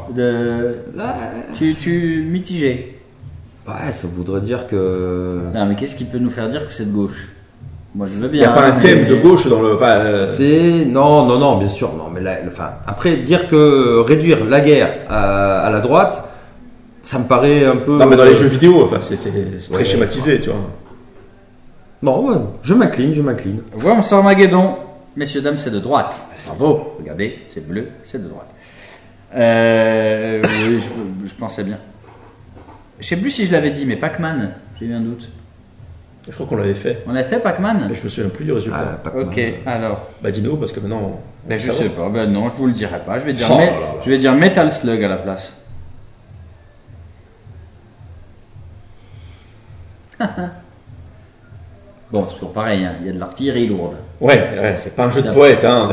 tu mitigé. Ouais, ça voudrait dire que. Non, mais qu'est-ce qui peut nous faire dire que c'est de gauche? Moi, je veux bien. Il n'y a pas un thème de gauche dans le. C'est non, bien sûr, non, mais après dire que réduire la guerre à la droite, ça me paraît un peu. Non, mais dans les jeux vidéo, c'est très schématisé, tu vois. Non, ouais, je m'incline. Worms Armageddon, messieurs, dames, c'est de droite. Bravo, regardez, c'est bleu, c'est de droite. Oui, je pensais bien. Je sais plus si je l'avais dit, mais Pac-Man, j'ai eu un doute. Je crois qu'on l'avait fait. On a fait Pac-Man? Mais je me souviens plus du résultat. Ok, alors. Bah dis-nous, parce que maintenant. Je sais pas, non, je vous le dirai pas. Je vais dire Metal Slug à la place. Bon, c'est toujours pareil, hein. Il y a de l'artillerie lourde. Ouais, c'est pas un jeu de poète, hein.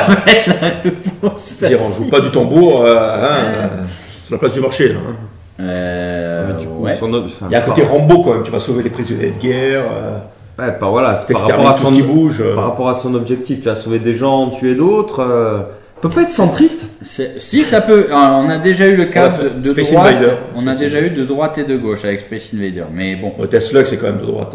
On joue pas du tambour sur la place du marché, là. Hein. Il y a un côté Rambo quand même, tu vas sauver les prisonniers de guerre. Ouais, voilà, par rapport à son objectif, tu vas sauver des gens, tuer d'autres. Peut pas être centriste. Si, ça peut. On a déjà eu le cas de Space droite. Invader. On a déjà eu de droite et de gauche avec Space Invader. Mais bon. Tesla, c'est quand même de droite. Hein.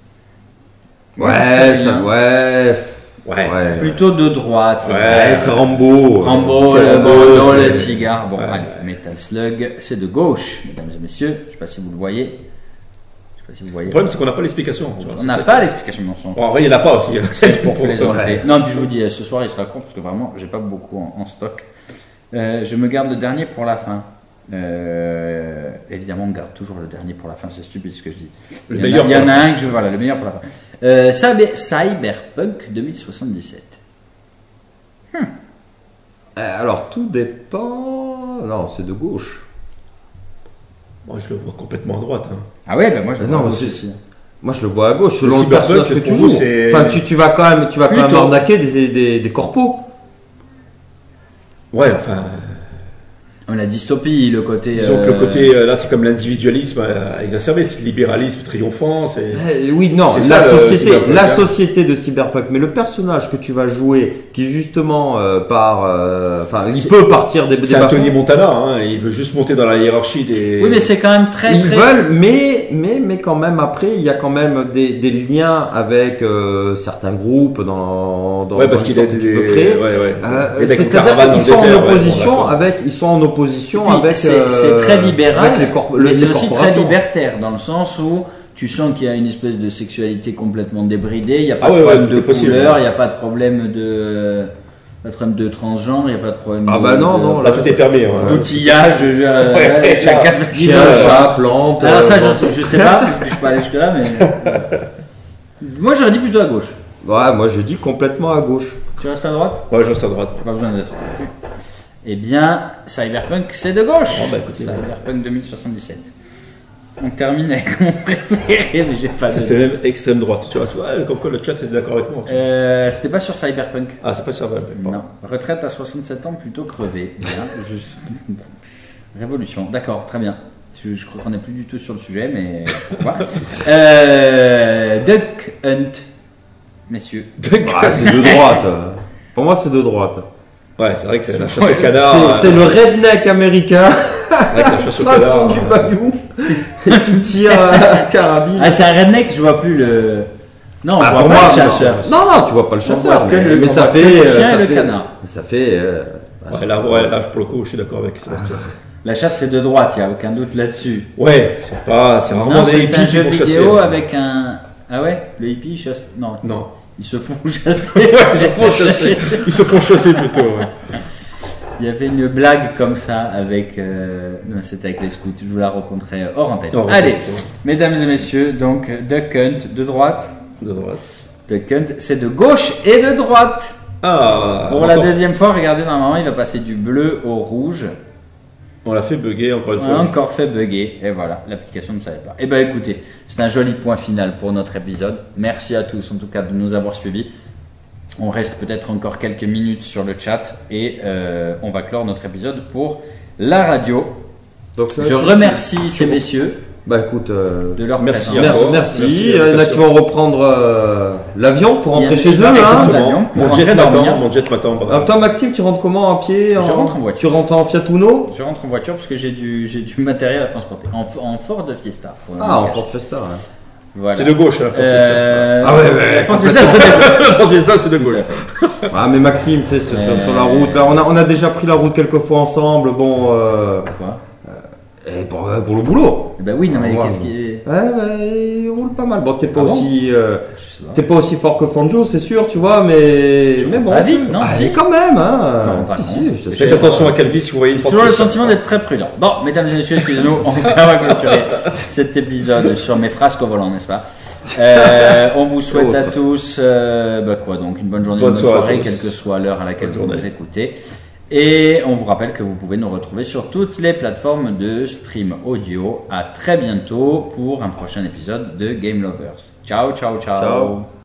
Ouais. Plutôt de droite. C'est Rambo. Le cigare. Bon, allez, Metal Slug, c'est de gauche, mesdames et messieurs. Je sais pas si vous le voyez. Le problème, c'est qu'on n'a pas l'explication. On n'a pas l'explication dans son. En vrai, il n'y en a pas aussi. C'est pour plaisanter. Non, puis je vous dis, ce soir, il sera con parce que vraiment, j'ai pas beaucoup en stock. Je me garde le dernier pour la fin. Évidemment, on garde toujours le dernier pour la fin. C'est stupide ce que je dis. Il y en a un que le meilleur pour la fin. Cyberpunk 2077. Alors, tout dépend. Non, c'est de gauche. Moi, je le vois complètement à droite. Hein. Ah ouais, moi je le vois à gauche aussi. Moi, je le vois à gauche, selon le personnage que tu joues. Enfin, tu vas quand même arnaquer des corpos. Ouais, enfin. La dystopie, le côté. Disons que le côté, là, c'est comme l'individualisme exacerbé, c'est le libéralisme triomphant. Oui, non, la société de Cyberpunk, mais le personnage que tu vas jouer, qui justement il peut partir des. C'est Anthony Montana, hein, il veut juste monter dans la hiérarchie des. Oui, mais c'est quand même très. Ils veulent, mais quand même après, il y a quand même des liens avec certains groupes dans. Ouais, parce qu'il a des. Tu peux créer. C'est-à-dire qu'ils sont en opposition avec. C'est très libéral, mais c'est aussi très libertaire dans le sens où Tu sens qu'il y a une espèce de sexualité complètement débridée. Il n'y a pas Ah de ouais, problème ouais, de tout est possible, couleur, ouais. il n'y a pas de problème de transgenre, il n'y a pas de problème Ah de, bah non, Là, tout est permis. Hein. d'outillage, chacun fait ce qu'il Chien, veut. chat, plante. Alors ça, je sais pas, parce que je peux aller jusque là, mais... Moi, j'aurais dit plutôt à gauche. Ouais, moi je dis complètement à gauche. Tu restes à droite? Ouais, je reste à droite. Pas besoin d'être. Eh bien, Cyberpunk, c'est de gauche. Oh, bah, écoutez, Cyberpunk 2077. On termine avec mon préféré, mais j'ai pas Ça de... fait même extrême droite. Tu vois, comme quoi le chat est d'accord avec moi. C'était pas sur Cyberpunk. Ah, c'est pas ça, ouais. Non. Retraite à 67 ans, plutôt crevé. Bien, Révolution. D'accord, très bien. Je crois qu'on n'est plus du tout sur le sujet, mais pourquoi Duck Hunt, messieurs. Ah, c'est de droite. Pour moi, c'est de droite. Ouais, c'est vrai que c'est la chasse au canard. C'est le redneck américain. C'est vrai que c'est la chasse au Ça fond canard. du bayou et qui tire carabine. Ah, c'est un redneck, je vois plus le. Non, on Ah, voit pour pas moi, le chasseur. Non, tu vois pas le chasseur. voit que le- Mais on ça voit que fait. le chien ça et le fait- canard. Ça fait. Ouais, là, pour le coup, je suis d'accord avec Sébastien. La chasse, c'est de droite, il n'y a aucun doute là-dessus. Ouais, c'est rarement Non, des c'est hippies un qui jeu vont chasser. vidéo avec un. Ah ouais, le hippie il chasse. Non, Non. ils se font chasser. Ils se font chasser plutôt, ouais. Il y avait une blague comme ça avec. Non, c'était avec les scouts. Je vous la raconterai hors antenne. Hors Allez, antenne. mesdames et messieurs, donc Duck Hunt de droite. De droite. Duck Hunt, c'est de gauche et de droite. Ah, Pour la encore. deuxième fois, regardez, normalement, il va passer du bleu au rouge. On l'a fait bugger encore une On fois. a encore fait bugger. Et voilà, l'application ne savait pas. Eh ben écoutez, c'est un joli point final pour notre épisode. Merci à tous, en tout cas, de nous avoir suivis. On reste peut-être encore quelques minutes sur le chat et on va clore notre épisode pour la radio. Donc, Je remercie ces messieurs Bah écoute, de leur Merci présence. à toi. merci. Merci Il y en a d'invitation. qui vont reprendre l'avion pour Il y en rentrer a chez qui eux. vont Hein. descendre. Exactement. l'avion pour Mon jet rentrer dormir. m'attend. Mon jet m'attend. Alors toi Maxime, tu rentres comment, à pied Je rentre en voiture. Tu rentres en Fiat Uno? Je rentre en voiture parce que j'ai du matériel à transporter. En Ford Fiesta. pour Ah, en le Ford Fiesta, ouais. Voilà. C'est de gauche, hein, Ford Fiesta. Ah ouais. La Ford Fiesta, c'est de- Ford Fiesta, c'est de gauche. Ah mais Maxime, tu sais, sur la route, là, on a déjà pris la route quelques fois ensemble, bon, Quoi et pour le boulot. Eh ben oui, non mais Ouais, qu'est-ce bon. qui est. Ouais, il roule pas mal. Bon, t'es pas Ah bon aussi, Je sais pas. t'es pas aussi fort que Fanjo, c'est sûr, tu vois, mais roule bon. pas vite, non, si. quand même, hein. Non, pas Si, non. si, je te Faites sais. attention à Calvi si vous voyez une Ford Toujours le Fiesta. sentiment d'être très prudent. Bon, mesdames et messieurs, excusez-nous, on va clôturer cet épisode sur mes frasques au volant, n'est-ce pas On vous souhaite à tous, donc une bonne journée, une bonne soirée, à tous. quelle que soit l'heure à laquelle Bonne vous nous journée. écoutez. Et on vous rappelle que vous pouvez nous retrouver sur toutes les plateformes de stream audio. À très bientôt pour un prochain épisode de Game Lovers. Ciao, ciao, ciao. Ciao.